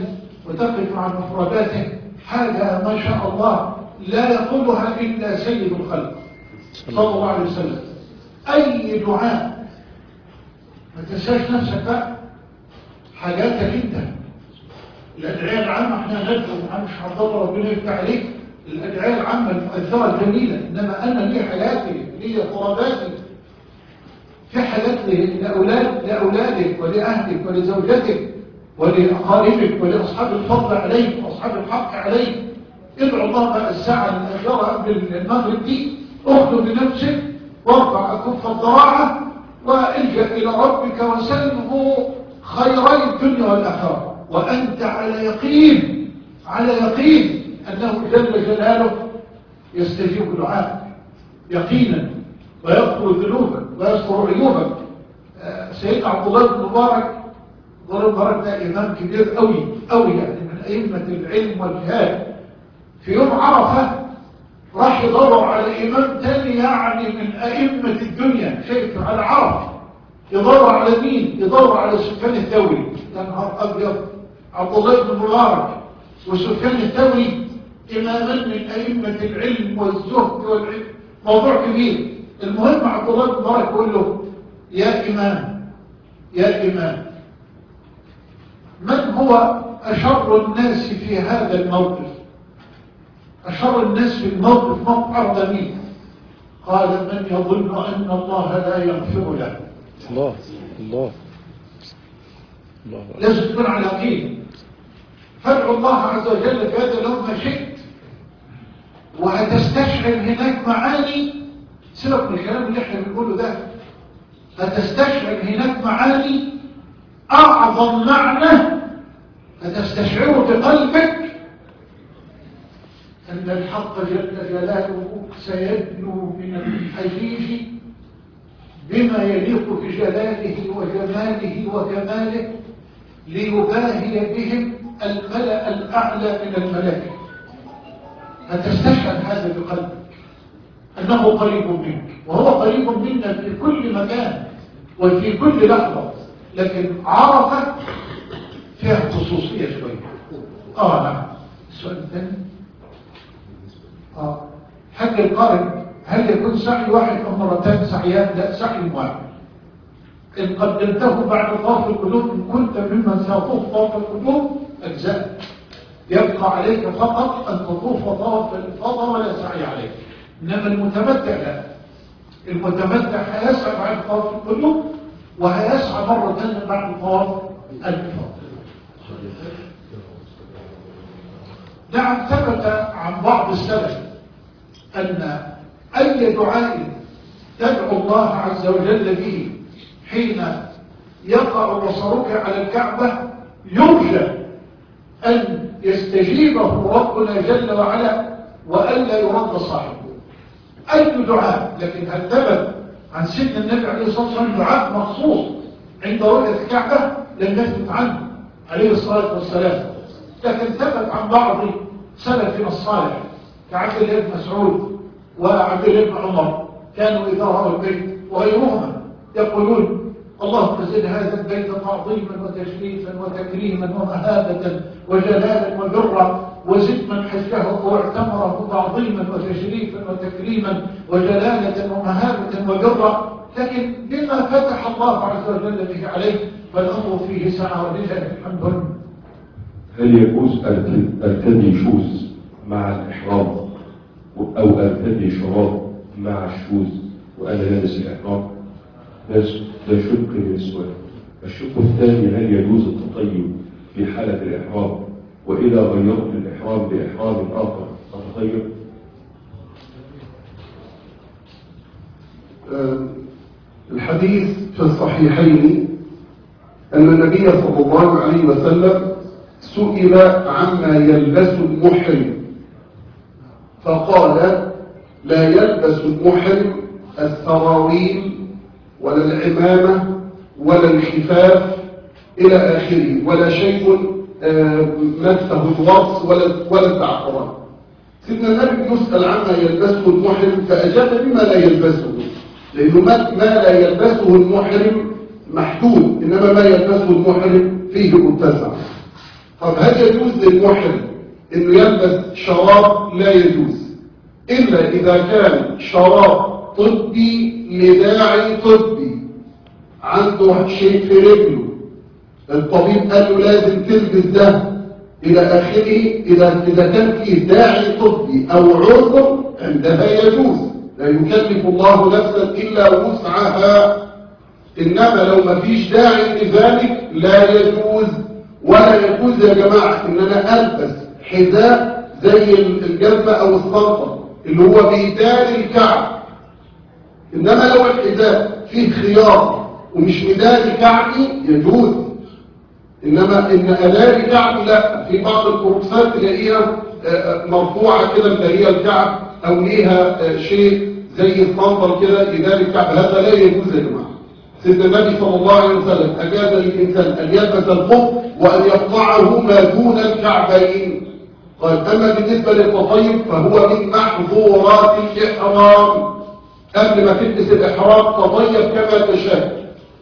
وتقف مع مفرداته حاجة ما شاء الله لا يقولها إلا سيد الخلق صلى الله عليه وسلم. أي دعاء ما تنساش نفسك بقى حاجاتك انت. الأدعية العامة احنا ندعو مش عبد الله ربنا يفتح عليك الأدعية العامة المؤثرة الجميلة، إنما أنا لي حياتي لي قراباتي في حاجات لأولاد لأولادك ولأهلك ولزوجتك ولأقاربك ولأصحاب الفضل عليك وأصحاب الحق عليك. ادعو الله بقى الساعة الأخيرة قبل المغرب دي، اخذ بنفسك وارفع أكف الضراعة والجأ إلى ربك وسله خيري الدنيا والآخرة وأنت على يقين على يقين أنه جل جلاله يستجيب دعاء يقينا ويغفر ذنوبك ويستر عيوبك. سيدنا عبد الله بن مبارك ضرب مبارك ده إمام كبير قوي قوي يعني من أئمة العلم والجهاد. في يوم عرفة راح يدور على إمام تاني يعني من أئمة الدنيا شايف على عرفة، يدور على مين؟ يدور على سفيان الثوري. ده نهار أبيض عبد الله بن مبارك وسفيان الثوري إمامان من أئمة العلم والزهد والعلم، موضوع كبير. المهم عبد الله بن مبارك يقول له يا إمام يا إمام من هو أشر الناس في هذا الموقف؟ أشر الناس في الموقف موقع مين؟ قال من يظن أن الله لا يغفر له.
الله الله الله
لازم تكون على يقين. فادعو الله عز وجل في هذا اليوم ما شئت وهتستشعر هناك معاني. سيبك من الكلام اللي احنا بنقوله ده، هتستشعر هناك معاني أعظم معنى هتستشعره بقلبك أن الحق جل جلاله سيدنو من الحجيج بما يليق بجلاله وجماله وكماله ليباهي بهم الملأ الأعلى من الملائكة. هتستشعر هذا بقلبك أنه قريب منك، وهو قريب منا في كل مكان وفي كل لحظة، لكن عرفة فيها خصوصية شوية. آه نعم. السؤال الثاني آه حج القارن هل يكون سعي واحد أو مرتين سعيان؟ لا، سعي واحد. إن قدمته بعد طواف القدوم إن كنت ممن سيطوف طواف القدوم أجزاء، يبقى عليك فقط أن تطوف طواف الإفاضة ولا سعي عليك. إنما المتمتع لا، المتمتع هيسعى بعد طواف القدوم وهيسعى مرة ثانية بعد طواف الإفاضة. نعم، ثبت عن بعض السلف أن أي دعاء تدعو الله عز وجل به حين يقع بصرك على الكعبة يرجى أن يستجيبه ربنا جل وعلا وألا يرد صاحبه. أي دعاء، لكن هل ثبت عن سيدنا النبي عليه الصلاة والسلام دعاء مخصوص عند رؤية الكعبة؟ لم يثبت عنه عليه الصلاة والسلام، لكن ثبت عن بعض سلفنا الصالح كعبد الله بن مسعود وعبد الله بن عمر كانوا إذا رأوا البيت وغيرهما يقولون اللهم زد هذا البيت تعظيما وتشريفا وتكريما ومهابة وجلالا وبرا، وزد من حجه واعتمره تعظيما وتشريفا وتكريما وجلالة ومهابة وبرا. لكن بما فتح الله عز وجل به عليه فالأمر فيه سعى ولله الحمد.
هل يجوز أرتدي شوز مع الإحرام أو أرتدي شراب مع الشوز وأنا لابس الإحرام؟ ده شق من السؤال. الشق الثاني، هل يجوز التطيب في حالة الإحرام وإذا غيرت الإحرام بإحرام آخر أتطيب؟
الحديث في الصحيحين أن النبي صلى الله عليه وسلم سئل عما يلبس المحرم فقال لا يلبس المحرم السراويل ولا العمامة ولا الخفاف إلى آخره، ولا شيء مسه الورص ولا ولا الزعفران. سيدنا النبي يسأل عما يلبسه المحرم فأجاب بما لا يلبسه، لأنه ما لا يلبسه المحرم محدود، إنما ما يلبسه المحرم فيه متسع. طب هل يجوز للمحرم انه يلبس شراب؟ لا يجوز الا اذا كان شراب طبي لداعي طبي، عنده شيء في رجله الطبيب قال له لازم تلبس ده الى اخره، اذا اذا كان فيه داعي طبي او عذر عندها يجوز، لا يكلف الله نفسا الا وسعها. انما لو ما فيش داعي لذلك لا يجوز. ولا يجوز يا جماعه ان انا البس حذاء زي الجزمه او الصنطه اللي هو بيداري الكعب، انما لو الحذاء فيه خياطه ومش مداري كعبي يجوز. انما ان اداري كعبي لا، في بعض الكروكسات تلاقيها مرفوعه كده اللي هي الكعب او ليها شيء زي الصندل كده يداري الكعب، هذا لا يجوز يا جماعه. سيدنا النبي صلى الله عليه وسلم اجاز للانسان ان يلبس الخف وان يقطعه ما دون الكعبين. قال اما بالنسبه للتطيب فهو من محظورات الاحرام. قبل ما تلبس الاحرام تطيب كما تشاء،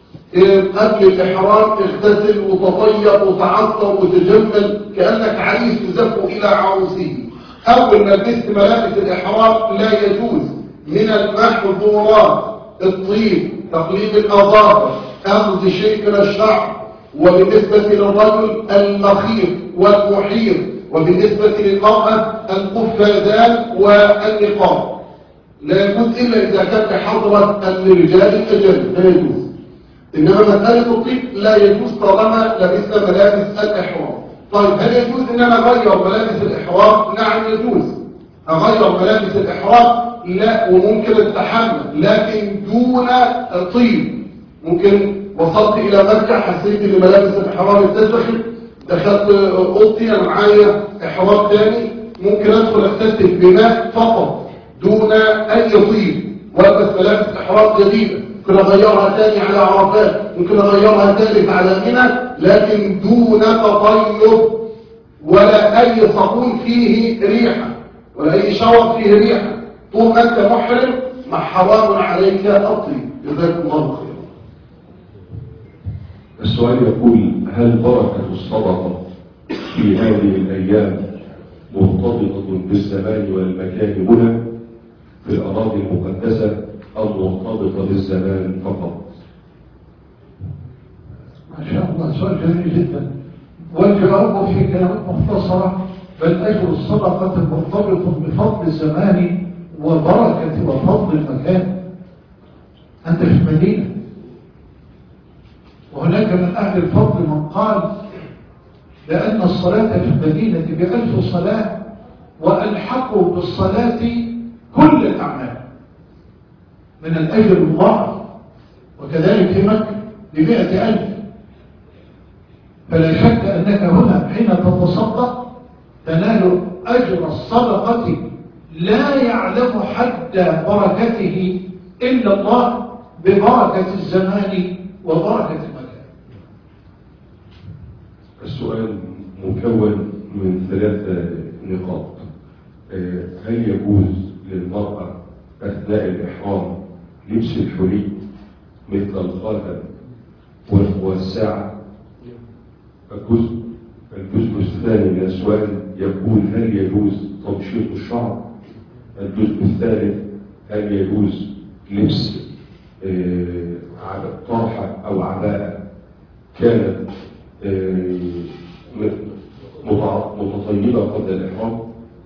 قبل الإحرام اغتسل وتطيب وتعطر وتجمل كأنك عريس تزف إلى عروسه. أول ما لبست ملابس الإحرام لا يجوز. من المحظورات الطيب، تقليم الأظافر، أخذ شيء من الشعر، وبالنسبة للرجل المخيط والمحيط، وبالنسبة للمرأة القفازان والنقاب. لا يجوز إلا إذا كان حضرة الرجال الأجانب، لا يجوز. إنما مسألة الطيب لا يجوز طالما لبسنا ملابس الإحرام. طيب هل يجوز إن أنا أغير ملابس الإحرام؟ نعم يجوز. أغير ملابس الإحرام لا، وممكن التحمل لكن دون طيب. ممكن وصلت إلى مكة حسيت إن ملابس الإحرام اتسخت، دخلت أوضتي أنا معايا إحرام تاني، ممكن أدخل أغتسل بماء فقط دون أي طيب والبس ملابس إحرام جديدة. ممكن اغيرها تاني على عرفات، ممكن اغيرها ثالث على منى، لكن دون تطيب ولا اي صابون فيه ريحه ولا اي شاور فيه ريحه. طول ما انت محرم ما حرام عليك الطيب. جزاكم الله خيرا.
السؤال يقول: هل بركه الصدقه في هذه الايام مرتبطه بالزمان والمكان هنا في الاراضي المقدسه أو مرتبطة بالزمان فقط؟
ما شاء الله، سؤال جميل جدا، والجواب في كلمات مختصرة: بل أجر الصدقة مرتبط بفضل الزمان وبركة وفضل المكان. أنت في المدينة، وهناك من أهل الفضل من قال لأن الصلاة في المدينة بألف صلاة وألحقوا بالصلاة كل الأعمال من الأجر المضاعف، وكذلك في مكة بمئة ألف. فلا شك أنك هنا حين تتصدق تنال أجر الصدقة لا يعلم حد بركته إلا الله ببركة الزمان وبركة المكان.
السؤال مكون من ثلاثة نقاط. هل يجوز للمرأة أثناء الإحرام لبس الحلي مثل الخاتم والساعة؟ الجزء الجزء الثاني من السؤال يقول: هل يجوز تمشيط الشعر؟ الجزء الثالث: هل يجوز لبس طرحة أو عباءة كانت متطيبة قبل الإحرام؟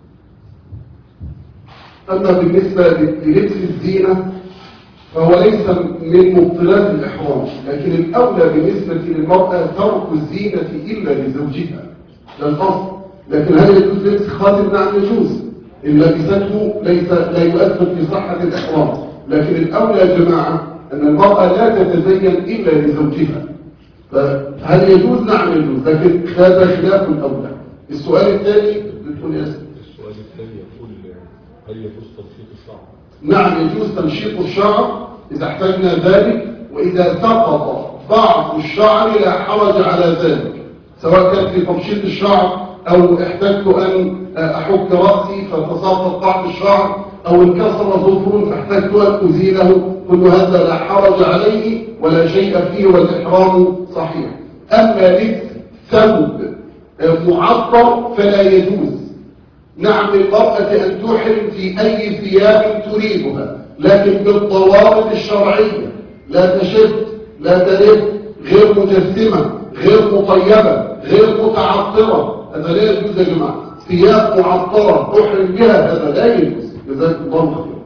أما بالنسبة للبس الزينة فهو ليس من مبطلات الإحرام، لكن الأولى بالنسبة للمرأة ترك الزينة إلا لزوجها، ده الأصل. لكن هل يجوز لبس خاتم؟ نعم يجوز، إن لبسته ليس لا يؤثر في صحة الإحرام، لكن الأولى يا جماعة أن المرأة لا تتزين إلا لزوجها. فهل يجوز؟ نعم يجوز، لكن هذا خلاف الأولى. السؤال الثاني بتقول يا سيدي.
السؤال الثاني يقول: هل يجوز تمشيط الشعر؟
نعم يجوز تمشيط الشعر إذا احتاجنا ذلك، وإذا سقط بعض الشعر لا حرج على ذلك، سواء كان في تمشيط الشعر أو احتجت أن أحك رأسي فتساقط بعض الشعر، أو انكسر ظفر فاحتجت أن أزيله، كل هذا لا حرج عليه ولا شيء فيه والإحرام صحيح. أما لبس ثوب معطر فلا يجوز. نعم للمرأة أن تحرم في أي ثياب تريدها، لكن بالضوابط الشرعية، لا تشد، لا تلف، غير مجسمة، غير مطيبة، غير متعطرة. هذا لا يجوز يا جماعة. ثياب معطرة تحرم بها هذا لا يجوز. جزاكم الله خيرا.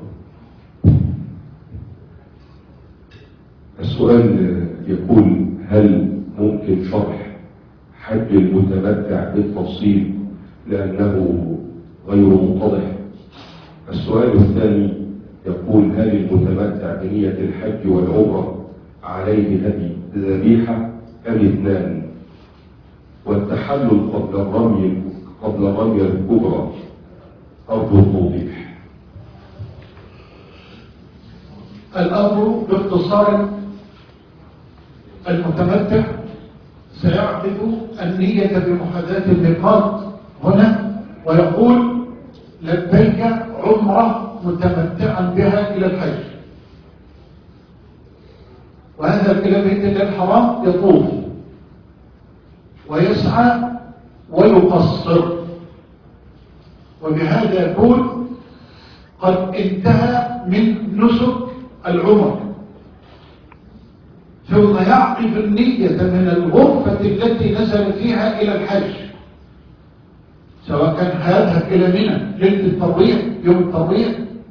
السؤال يقول: هل ممكن شرح حج المتمتع بالتفصيل لأنه غير متضح؟ السؤال الثاني يقول: هل المتمتع بنية الحج والعمرة عليه هدي ذبيحة أم اثنان؟ والتحلل قبل الرمي قبل الرمية الكبرى أرجو التوضيح.
الأمر باختصار: المتمتع سيعقد النية بمحاذاة الميقات هنا ويقول: لبيك عمرة متمتعا بها إلى الحج، وهذا إلى بيت الله الحرام يطوف ويسعى ويقصر، وبهذا يكون قد انتهى من نسك العمر، ثم يعقد النية من الغرفة التي نزل فيها إلى الحج، سواء كان هيذهب إلى منى ليلة الترويح يوم الترويح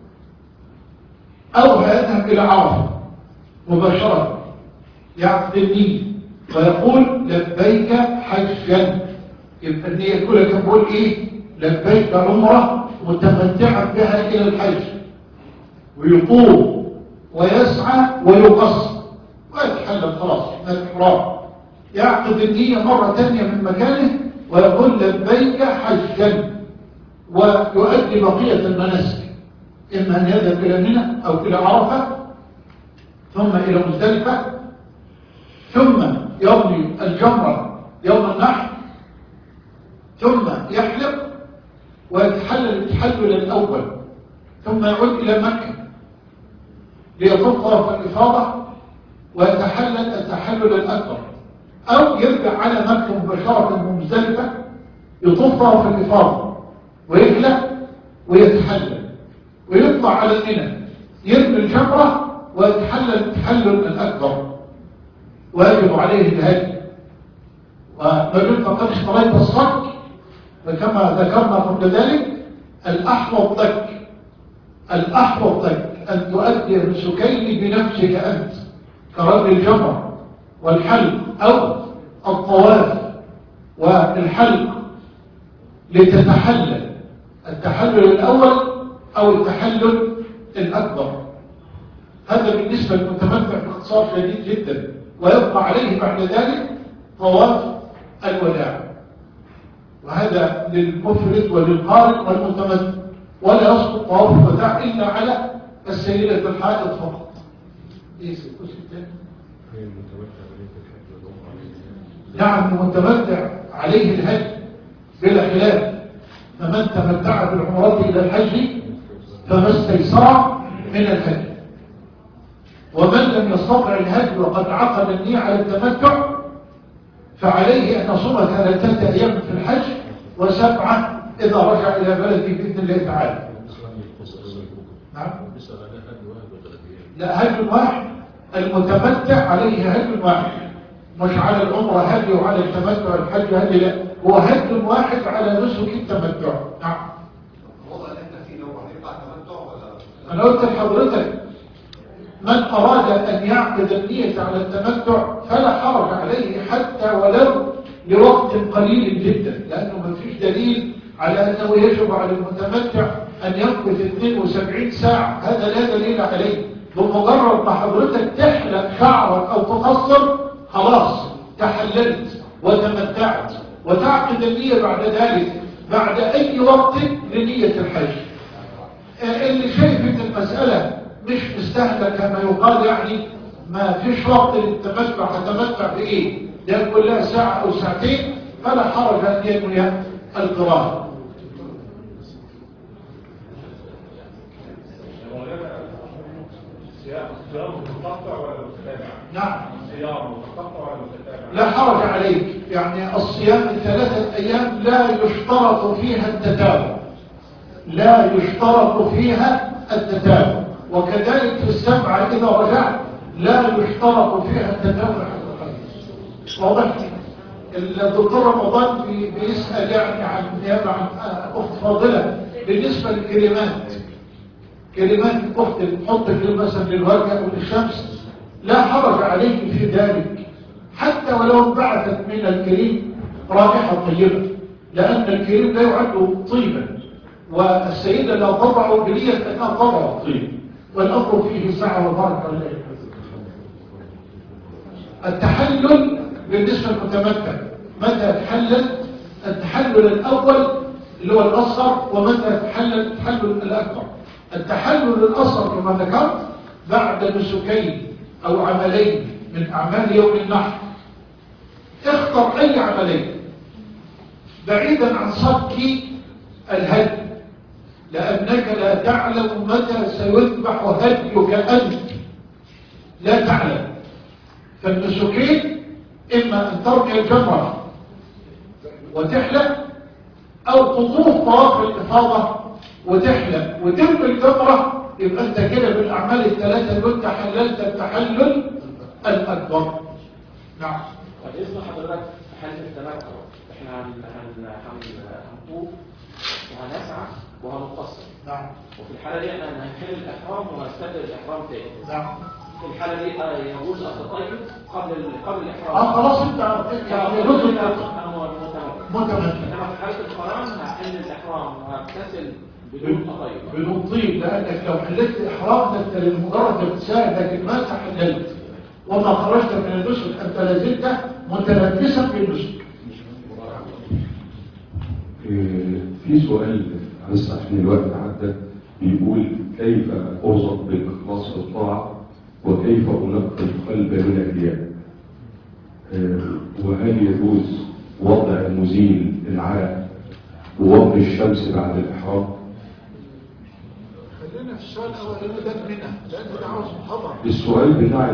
أو هيذهب إلى عرفة مباشرة. يعقد النية ويقول: لبيك حجا. يبقى النية كلها كان بقول إيه؟ لبيك عمرة متمتعا بها إلى الحج، ويطوف ويسعى ويقصر ويتحلل خلاص من الإحرام. يعقد النية مرة ثانية من مكانه ويقول: لبيك حجا، ويؤدي بقية المناسك، إما أن يذهب إلى منى أو إلى عرفة ثم إلى مزدلفة، ثم يرمي الجمرة يوم النحر، ثم يحلق ويتحلل التحلل الأول، ثم يعود إلى مكة ليطوف طواف الإفاضة ويتحلل التحلل الأكبر، أو يرجع على مكة مباشرة من مزدلفة يطوف طواف الإفاضة ويحلق ويتحلل ويطلع على منى يرمي الجمرة ويتحلل التحلل الأكبر ويجب عليه الهدي. ونجد قد اشتريت الصك، وكما ذكرنا قبل ذلك الأحوط لك الأحوط لك أن تؤدي نسكين بنفسك أنت كرمي الجمرة والحلق أو الطواف والحلق لتتحلل التحلل الأول أو التحلل الأكبر. هذا بالنسبة للمتمتع باختصار شديد جدا، ويبقى عليه بعد ذلك طواف الوداع، وهذا للمفرد وللقارئ والمتمتع، ولا يسقط طواف الوداع إلا على السيدة الحائض فقط. ايه نعم المتمتع عليه الهدي بلا خلاف، فمن تمتع بالعمرة إلى الحج فما استيسر من الهدي، ومن لم يستطع الهدي وقد عقد النية على التمتع فعليه أن يصوم ثلاثة أيام في الحج وسبعة إذا رجع إلى بلده بإذن الله تعالى. نعم. لا، هدي واحد. المتمتع عليه هدي واحد، مش على العمرة هدي وعلى التمتع الحج هدي، لا، هو هدي واحد على نسك التمتع. نعم.
والله احنا في نوع يطلع تمتع ولا؟
أنا قلت لحضرتك من أراد أن يعقد النية على التمتع فلا حرج عليه حتى ولو لوقت قليل جدا، لأنه ما فيش دليل على أنه يجب على المتمتع أن يمكث اثنين وسبعين ساعة، هذا لا دليل عليه. بمجرد ما حضرتك تحلق شعرك أو تقصر خلاص تحللت وتمتعت، وتعقد النية بعد ذلك بعد أي وقت لنية الحج. اللي شايف ان المسألة مش مستهلة كما يقال، يعني ما فيش وقت للتمتع، هتمتع بإيه؟ ده كلها ساعة أو ساعتين، فلا حرج أن ينوي القراءة.
Yeah.
الصيام متقطع ولا متتابع؟
نعم.
الصيام متقطع ولا متتابع؟
لا حرج عليك، يعني الصيام الثلاثة أيام لا يشترط فيها التتابع، لا يشترط فيها التتابع، وكذلك في السبعة إذا رجعت لا يشترط فيها التتابع. واضح؟ الدكتور رمضان بيسأل يعني عن نيابة عن أخت فاضلة بالنسبة للكلمات، كلمات الأخت اللي تحط كلمة مثلا للوجه أو للشمس، لا حرج عليك في ذلك حتى ولو انبعثت من الكريم رائحة طيبة، لأن الكريم لا يعد طيبا، والسيدة لا تضع بلية أنها تضع طيب، والأمر فيه سعة وبركة الله. التحلل بالنسبة للمتمتع متى يتحلل؟ التحلل الأول اللي هو الأصغر، ومتى يتحلل التحلل الأكبر. التحلل الأصغر كما ذكرت بعد نسكين أو عملين من أعمال يوم النحر. اختر أي عملين بعيدا عن صك الهدي، لأنك لا تعلم متى سيذبح هديك أنت، لا تعلم. فالنسكين إما أن ترمي الجمرة وتحلق، أو تطوف طواف الإفاضة وتحلق وترمي الجمرة، يبقى أنت كده بالأعمال الثلاثة اللي أنت حللت التحلل الأكبر. نعم.
اسم حضرتك في حالة التمتع احنا هنطوف وهنسعى وهنقصر.
نعم.
وفي الحالة دي احنا هنحل الإحرام وهنستبدل الإحرام تاني.
نعم.
في الحالة دي يجوز التطيب قبل قبل الإحرام.
اه خلاص انت يعني رجل
متمتع. انما في حالة القران هحل الإحرام وهغتسل بدون تطيب.
بدون طيب، لأنك لو حللت إحرام انت لمجرد ابتسام، لكن ما تحللت وما خرجت من النسك أنت لازلت متلبسا بالنسك.
في سؤال بس عشان الوقت عدى، بيقول كيف أرزق بالإخلاص في الطاعة وكيف أنقي القلب من الرياء، وهل يجوز وضع مزيل العرق ووضع الشمس بعد الإحرام؟
خلينا في السؤال الأولاني ده منها لأن ده عاوز محاضرة.
السؤال بتاع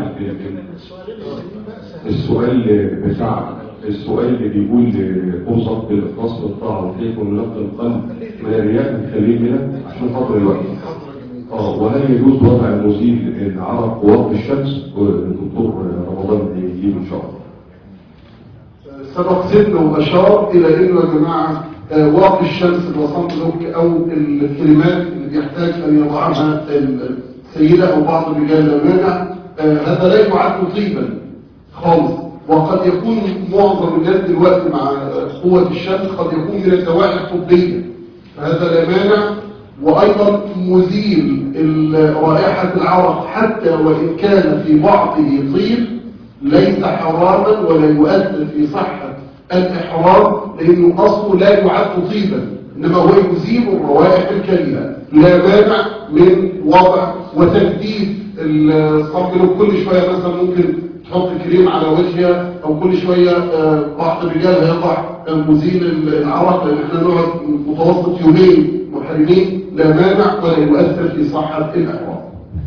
السؤال بتاع السؤال اللي بيقول أرزق بالإخلاص في الطاعة وكيف ننقي القلب من الرياء، نخليه هنا عشان خاطر الوقت. اه وهل يجوز وضع مزيل العرق ووضع الشمس؟ والدكتور رمضان هيجيب ان شاء الله.
سبق سنه واشار الى انه يا جماعه وضع الشمس الوصمت لوك او الكلمات اللي بيحتاج ان يضعها السيده او بعض الرجال لا مانع، هذا لا يعد طيبا خالص. وقد يكون معظم الناس دلوقتي مع قوه الشمس قد يكون من الدواعي الطبيه، فهذا لا مانع. وأيضا مزيل رائحة العرق حتى وإن كان في بعضه طيب ليس حراما ولا يؤثر في صحة الإحرام، لأنه أصله لا يعد طيبا، إنما هو يزيل الروائح الكريهة. لا مانع من وضع وتجديد الصبر، كل شوية مثلا ممكن تحط كريم على وجهها، أو كل شوية بعض الرجال هيضع مزيل العرق، لأن احنا نقعد متوسط يومين محرمين، لا مانع ولا يؤثر في صحة الإحرام.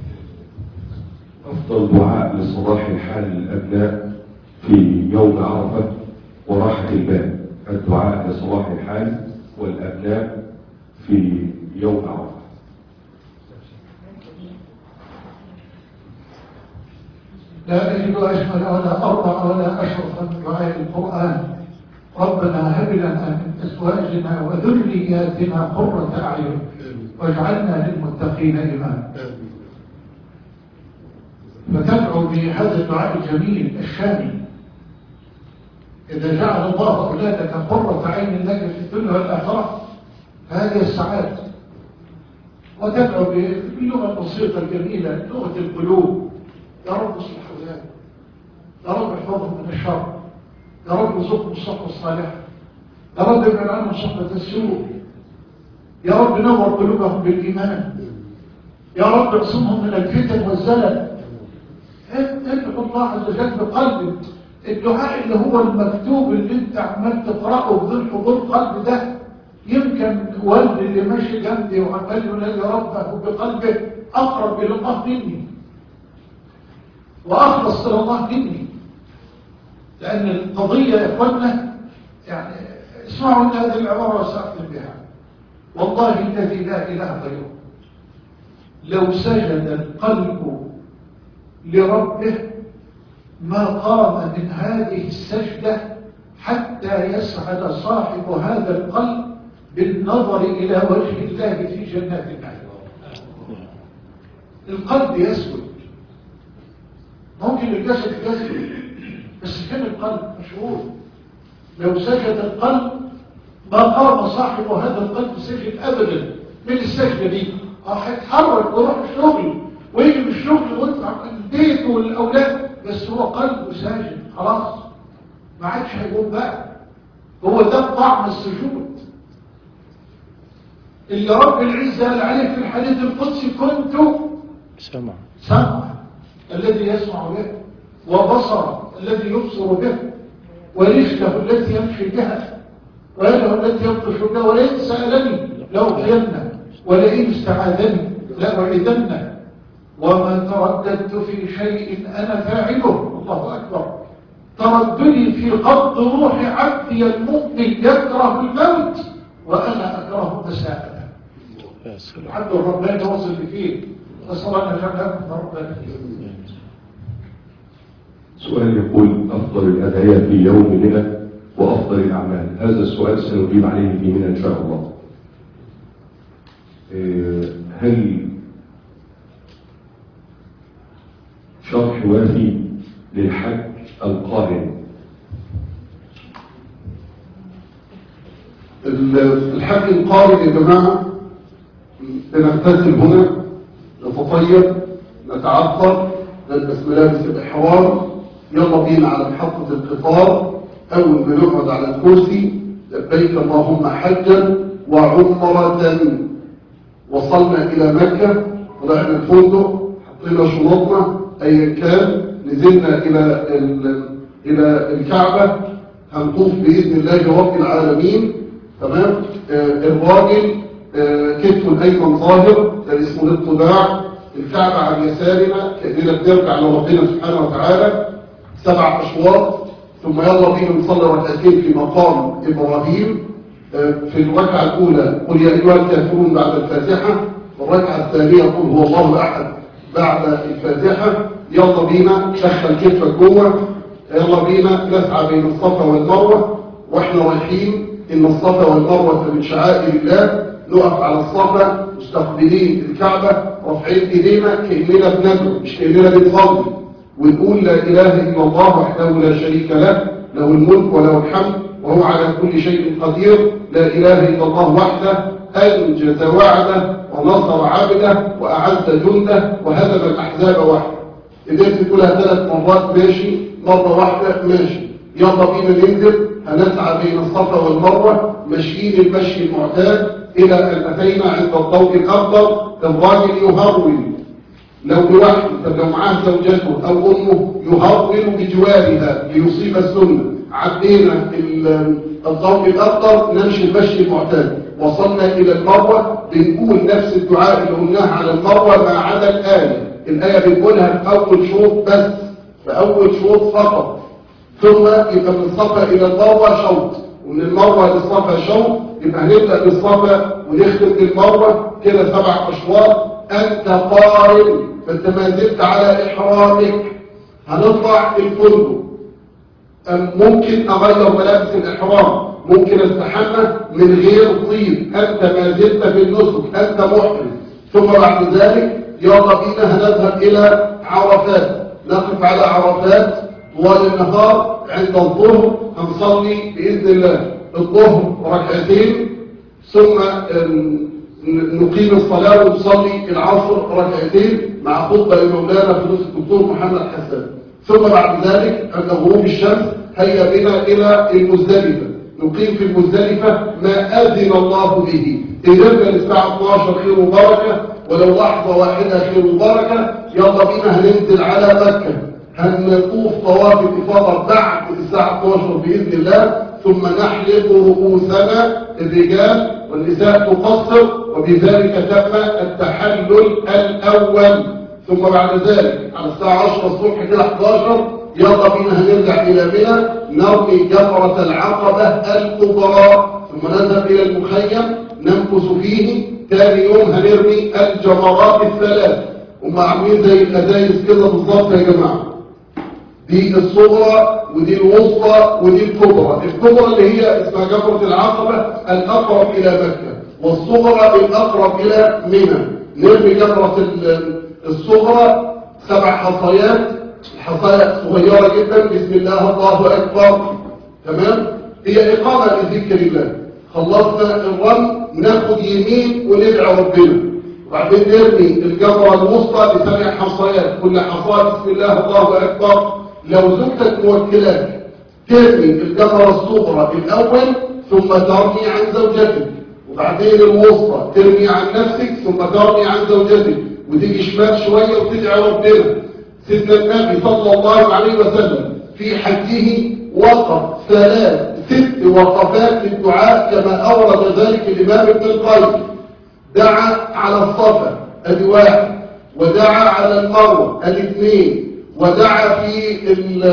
أفضل دعاء لصلاح الحال للأبناء في يوم عرفة وراحة البال، الدعاء لصلاح الحال والأبناء في يوم عرفة.
لا أجد أشمل ولا أرضى ولا أشرف من دعاء القرآن. ربنا هب لنا من أزواجنا وذرياتنا قرة أعين واجعلنا للمتقين إماما. فتدعو بهذا الدعاء الجميل الشامل: إذا جعل الله أولادك قرة عين لك في الدنيا والآخرة فهذه السعادة. وتدعو باللغة البسيطة الجميلة، لغة القلوب: يا رب اصلح أولادي، يا رب احفظهم من الشر، يا رب ارزقهم الصحبة الصالحة، يا رب ابعد عنهم صحبة السوء، يا رب نور قلوبهم بالإيمان، يا رب اعصمهم من الفتن والزلل. ادعو الله عز وجل بقلبك. الدعاء اللي هو المكتوب اللي انت عمال تقرأه بدون حضور قلب ده، يمكن والد اللي ماشي جنبي وعمال يقول يا رب بقلبه أقرب إلى الله مني. وأخلص إلى الله مني. لأن القضية يا إخوانا يعني اسمعوا من هذه العبارة وسأختم بها. والله الذي لا إله غيره لو سجد القلب لربه ما قام من هذه السجدة حتى يسعد صاحب هذا القلب بالنظر إلى وجه الله في جنات النعيم. القلب يسجد، ممكن الجسد يسجد بس كان القلب مشغول. لو سجد القلب ما قام صاحب هذا القلب سجد أبدا من السجدة دي. راح يتحرك ويروح الشغل ويجي من الشغل ويطلع من البيت والأولاد، بس هو قلبه ساجد خلاص، ما عادش هيقوم بقى. هو ده طعم السجود اللي رب العزة قال عليه في الحديث القدسي: كنت
سمع
سمع الذي يسمع به، وبصر الذي يبصر به، ورجله التي يمشي بها، ويده التي يبطش بها، ولئن سألني لأعطينه، ولئن استعاذني لأعيذنه، وما ترددت في شيء أنا فاعله. الله أكبر. ترددي في قبض روح عبدي المؤمن يكره الموت وأنا أكره مساءته. العبد الرباني وصل بفيه، أسأل الله أن يجعلكم ربنا.
سؤال يقول: أفضل الأدعية في يوم منى وأفضل الأعمال. هذا السؤال سنجيب عليه في منى إن شاء الله. هل شرح وافي للحج القارن؟
الحج القارن يا جماعة بنغتسل هنا، نتطيب، نتعطر، نلبس ملابس الإحرام، يلا بينا على محطة القطار. أول ما نقعد على الكرسي: لبيك اللهم حجا وعمرة. وصلنا إلى مكة، طلعنا الفندق، حطينا شنطنا أيا كان، نزلنا إلى إلى الكعبة، هنطوف بإذن الله رب العالمين. تمام. آه الراجل آه كتفه الأيمن ظاهر، ده اسمه الاطباع. الكعبة عن يسارنا كأننا بنرجع لربنا سبحانه وتعالى. سبع أشواط، ثم يلا بينا نصلي ركعتين في مقام إبراهيم. في الركعة الأولى قل يا أيها الكافرون بعد الفاتحة، والركعة الثانية قل هو الله أحد بعد الفاتحة. يلا بينا دخل كتفك جوه، يلا بينا نسعى بين الصفا والمروة واحنا رايحين. إن الصفا والمروة من شعائر الله. نقف على الصفا مستقبلين الكعبة، رافعين ايدينا كأننا بندعو مش كأننا بنصلي، ونقول: لا إله إلا الله وحده لا شريك له، له الملك وله الحمد وهو على كل شيء قدير. لا إله إلا الله وحده أنجز وعده ونصر عبده وأعز جنده وهزم الأحزاب وحده. قدرت تقولها ثلاث مرات ماشي، مرة واحدة ماشي. يلا بينا ننزل، هنسعى بين الصفا والمروة ماشيين المشي المعتاد إلى أن أتينا عند الضوء الأخضر. الراجل يهرول لو لوحده، طب لو معاه زوجته أو أمه يهرول بجوارها ليصيب السنة. عدينا الضوء الأخضر نمشي المشي المعتاد. وصلنا إلى المروة، بنقول نفس الدعاء اللي قلناه على المروة ما عدا الآية. الآية بنقولها في أول شوط بس، في أول شوط فقط. ثم يبقى من الصفا إلى المروة شوط، ومن المروة للصفا شوط. يبقى هنبدأ بالصفا ونختم بالمروة، كده سبع أشواط. أنت قارن، فأنت ما زلت على إحرامك. هنطلع الفندق، ممكن أغير ملابس الإحرام، ممكن استحمى من غير طيب، أنت ما زلت في النسك، أنت محرم. ثم بعد ذلك يلا بينا هنذهب إلى عرفات، نقف على عرفات طوال النهار. عند الظهر هنصلي بإذن الله الظهر ركعتين، ثم نقيم الصلاة ونصلي العصر ركعتين مع خطبة لمولانا فضيلة الدكتور محمد حسان. ثم بعد ذلك عند غروب الشمس هيا بنا إلى المزدلفة، نقيم في المزدلفة ما أذن الله به. إذن الساعة اثناشر خير وبركة، ولو لحظة واحدة خير وبركة. يلا بينا هننزل على مكة، هنطوف طواف الإفاضة بعد الساعة اثناشر بإذن الله. ثم نحلق رؤوسنا، الرجال والنساء تقصر، وبذلك تم التحلل الأول. ثم بعد ذلك على الساعة عشرة الصبح كده حداشر يلا بينا هنرجع إلى منى نرمي جمرة العقبة الكبرى، ثم نذهب إلى المخيم نمكث فيه. ثاني يوم هنرمي الجمرات الثلاث، هم عاملين زي الأزايز كده بالظبط يا جماعة. دي الصغرى ودي الوسطى ودي الكبرى. الكبرى اللي هي اسمها جمرة العقبة الأقرب إلى مكة، والصغرى الأقرب إلى منى. نرمي جمرة الصغرى سبع حصيات، الحصايا صغيرة جدا، بسم الله الله أكبر، تمام. هي إقامة لذكر الله. خلصنا الرمي ناخد يمين وندعي ربنا، وبعدين نرمي الجمرة الوسطى بسبع حصيات، كل حصاة بسم الله الله أكبر. لو زوجتك موكلاك ترمي الجمرة الصغرى الأول ثم ترمي عن زوجتك، وبعدين الوسطى ترمي عن نفسك ثم ترمي عن زوجتك، وتيجي شمال شوية وتدعي ربنا. سيدنا النبي صلى الله عليه وسلم في حجه وقف ثلاث ست وقفات للدعاء كما أورد ذلك الإمام ابن القيم. دعا على الصفا ادي واحد، ودعا على المروة ادي اثنين، ودعا في ال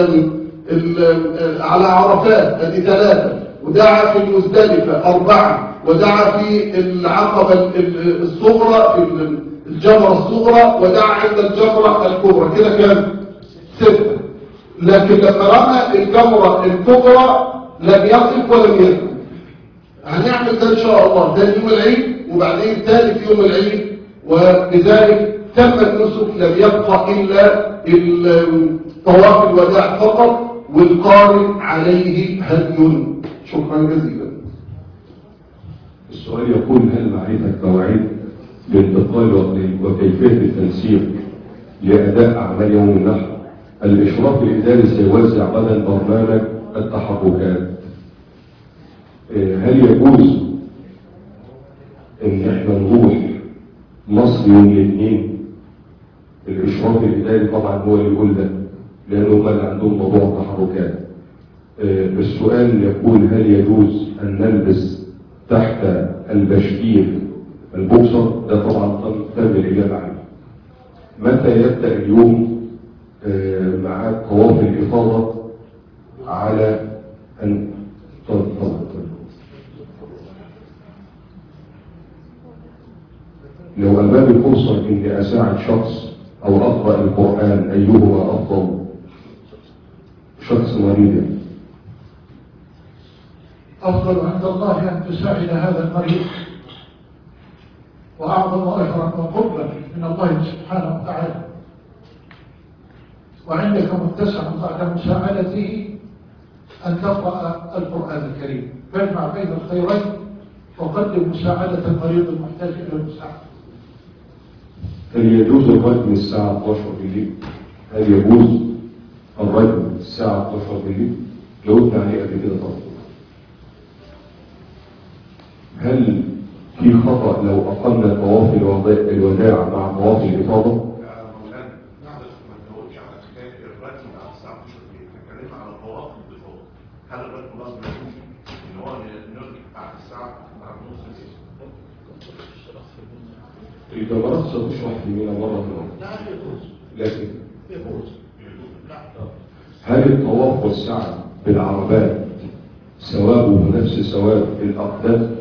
ال على عرفات ادي ثلاثة، ودعا في المزدلفة أربعة، ودعا في العقبة الصغرى في الجمرة الصغرى، ودعا عند الجمرة الكبرى. كده كام؟ ستة. لكن لما رمى الجمرة الكبرى لم يقف ولم يركب. هنعمل ده ان شاء الله ثاني يوم العيد، وبعدين ثالث يوم العيد، وبذلك تم النسك. لم يبقى الا طواف الوداع فقط، والقارن عليه هدي. شكرا جزيلا.
السؤال يقول: هل معرفة مواعيد الانتقال وكيفية التنسيق لأداء أعمال يوم النحر؟ الإشراف الإداري سيوزع غدا برنامج التحركات. هل يجوز إن إحنا نروح مصر يوم الاثنين؟ الإشراف الإداري طبعا هو اللي يقول ده، لأنه هم اللي عندهم موضوع التحركات. السؤال يقول: هل يجوز أن نلبس تحت البشكير البوكسر؟ ده طبعا تم الإجابة عنه. متى يبدأ اليوم مع طواف الإفاضة على أن تنطلق؟ لو أمامي فرصة إني أساعد شخص أو أقرأ القرآن أيهما أفضل؟ شخص مريض.
أفضل عند الله أن تساعد هذا المريض، وأعظم أجرا وقربا من الله سبحانه وتعالى، وعندك متسع بعد مساعدته أن تقرأ القرآن الكريم. فاجمع بين الخيرين وقدم مساعدة المريض المحتاج إلى المساعدة.
هل يجوز الرجم الساعة اثنتا عشرة بالليل؟ هل يجوز الرجم الساعة اثنتا عشرة بالليل؟ جاوبنا عليه قبل كده طبعا. هل في خطأ لو أقمنا طواف الوداع مع طواف الإفاضة؟
هل الرجل لازم يكون ان هو نرجع بعد الساعه بعد نص الليل؟
الجمرات ستشرح في منى مرة أخرى، لكن هل الطواف والسعي بالعربات ثوابه نفس ثواب الأقدام؟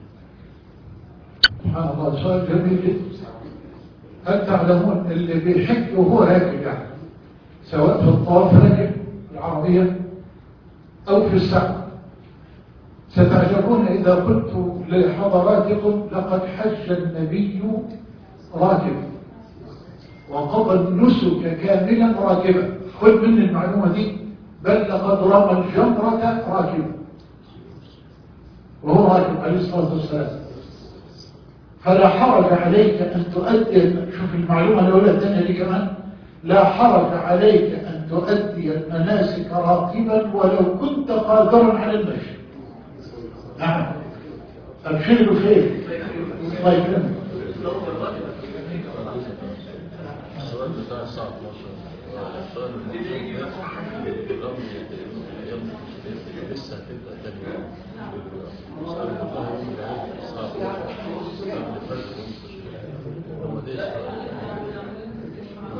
سبحان الله، سؤال جميل جدا. هل تعلمون اللي بيحج وهو راكب يعني سواء في الطواف راكب العربية أو في السعي، ستعجبون إذا قلت لحضراتكم لقد حج النبي راكب وقضى النسك كاملا راكبا. خذ مني المعلومة دي، بل لقد رمى الجمرة راكبا وهو راكب عليه الصلاة والسلام. فلا حرج عليك أن تؤدي، شوف المعلومة الأولى الثانية دي كمان، لا حرج عليك أن تؤدي المناسك راكبا ولو كنت قادرا على المشي. نعم، أبشر خير. الله يكرمك.
السؤال بتاع الساعة اثنتا عشرة، السؤال لسه هتبدأ تاني يوم. السؤال بتاع يوم العيد الساعة اثنتا عشرة قبل الفجر ونص الشهر. هو ده السؤال.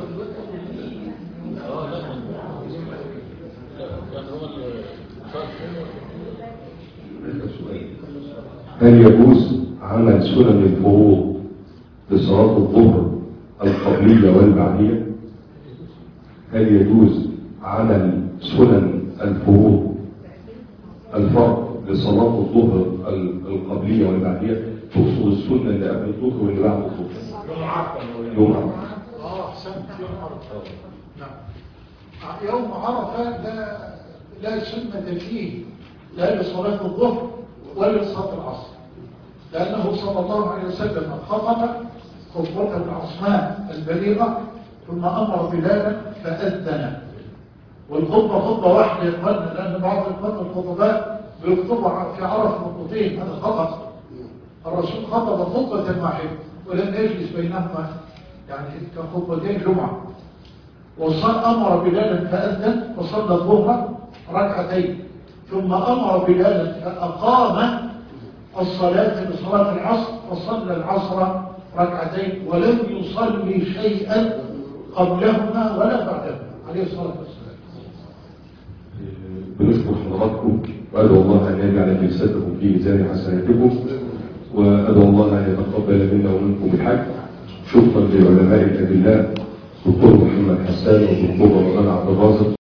هل يجوز عمل سنن الفروض لصلاة الظهر القبلية والبعدية؟ هل يجوز عمل سنن الفروض الفرض لصلاة الظهر القبلية والبعدية؟ تقصد السنة اللي قبل الظهر واللي بعد الظهر؟
يوم عرفة.
يوم عرفة.
اه احسنت، يوم عرفه. نعم. يوم عرفه لا لا سنه فيه لا لصلاه الظهر ولا لصلاه العصر، لانه صلى الله عليه وسلم خطب خطبته العصماء البليغه ثم امر بلالا فاذن. والخطبه خطبه واحده يا اخواننا، لان بعض اخواننا الخطباء بيخطبوا في عرف خطبتين، هذا خطا. الرسول خطب خطبه واحده ولم يجلس بينهما يعني كخطبتين جمعة. وصل أمر بلالا فأذن وصلى الظهر ركعتين، ثم أمر بلالا فأقام الصلاة لصلاة العصر وصلى العصر ركعتين ولم يصلي شيئا قبلهما ولا بعدهما عليه الصلاة والسلام.
بنشكر حضراتكم وأدعو الله أن يجعل جلستكم في ميزان حسناتكم، وأدعو الله أن يتقبل منا ومنكم الحج. شكرا لعلماء الأدلاء دكتور محمد حسان ودكتور رمضان عبد الرازق.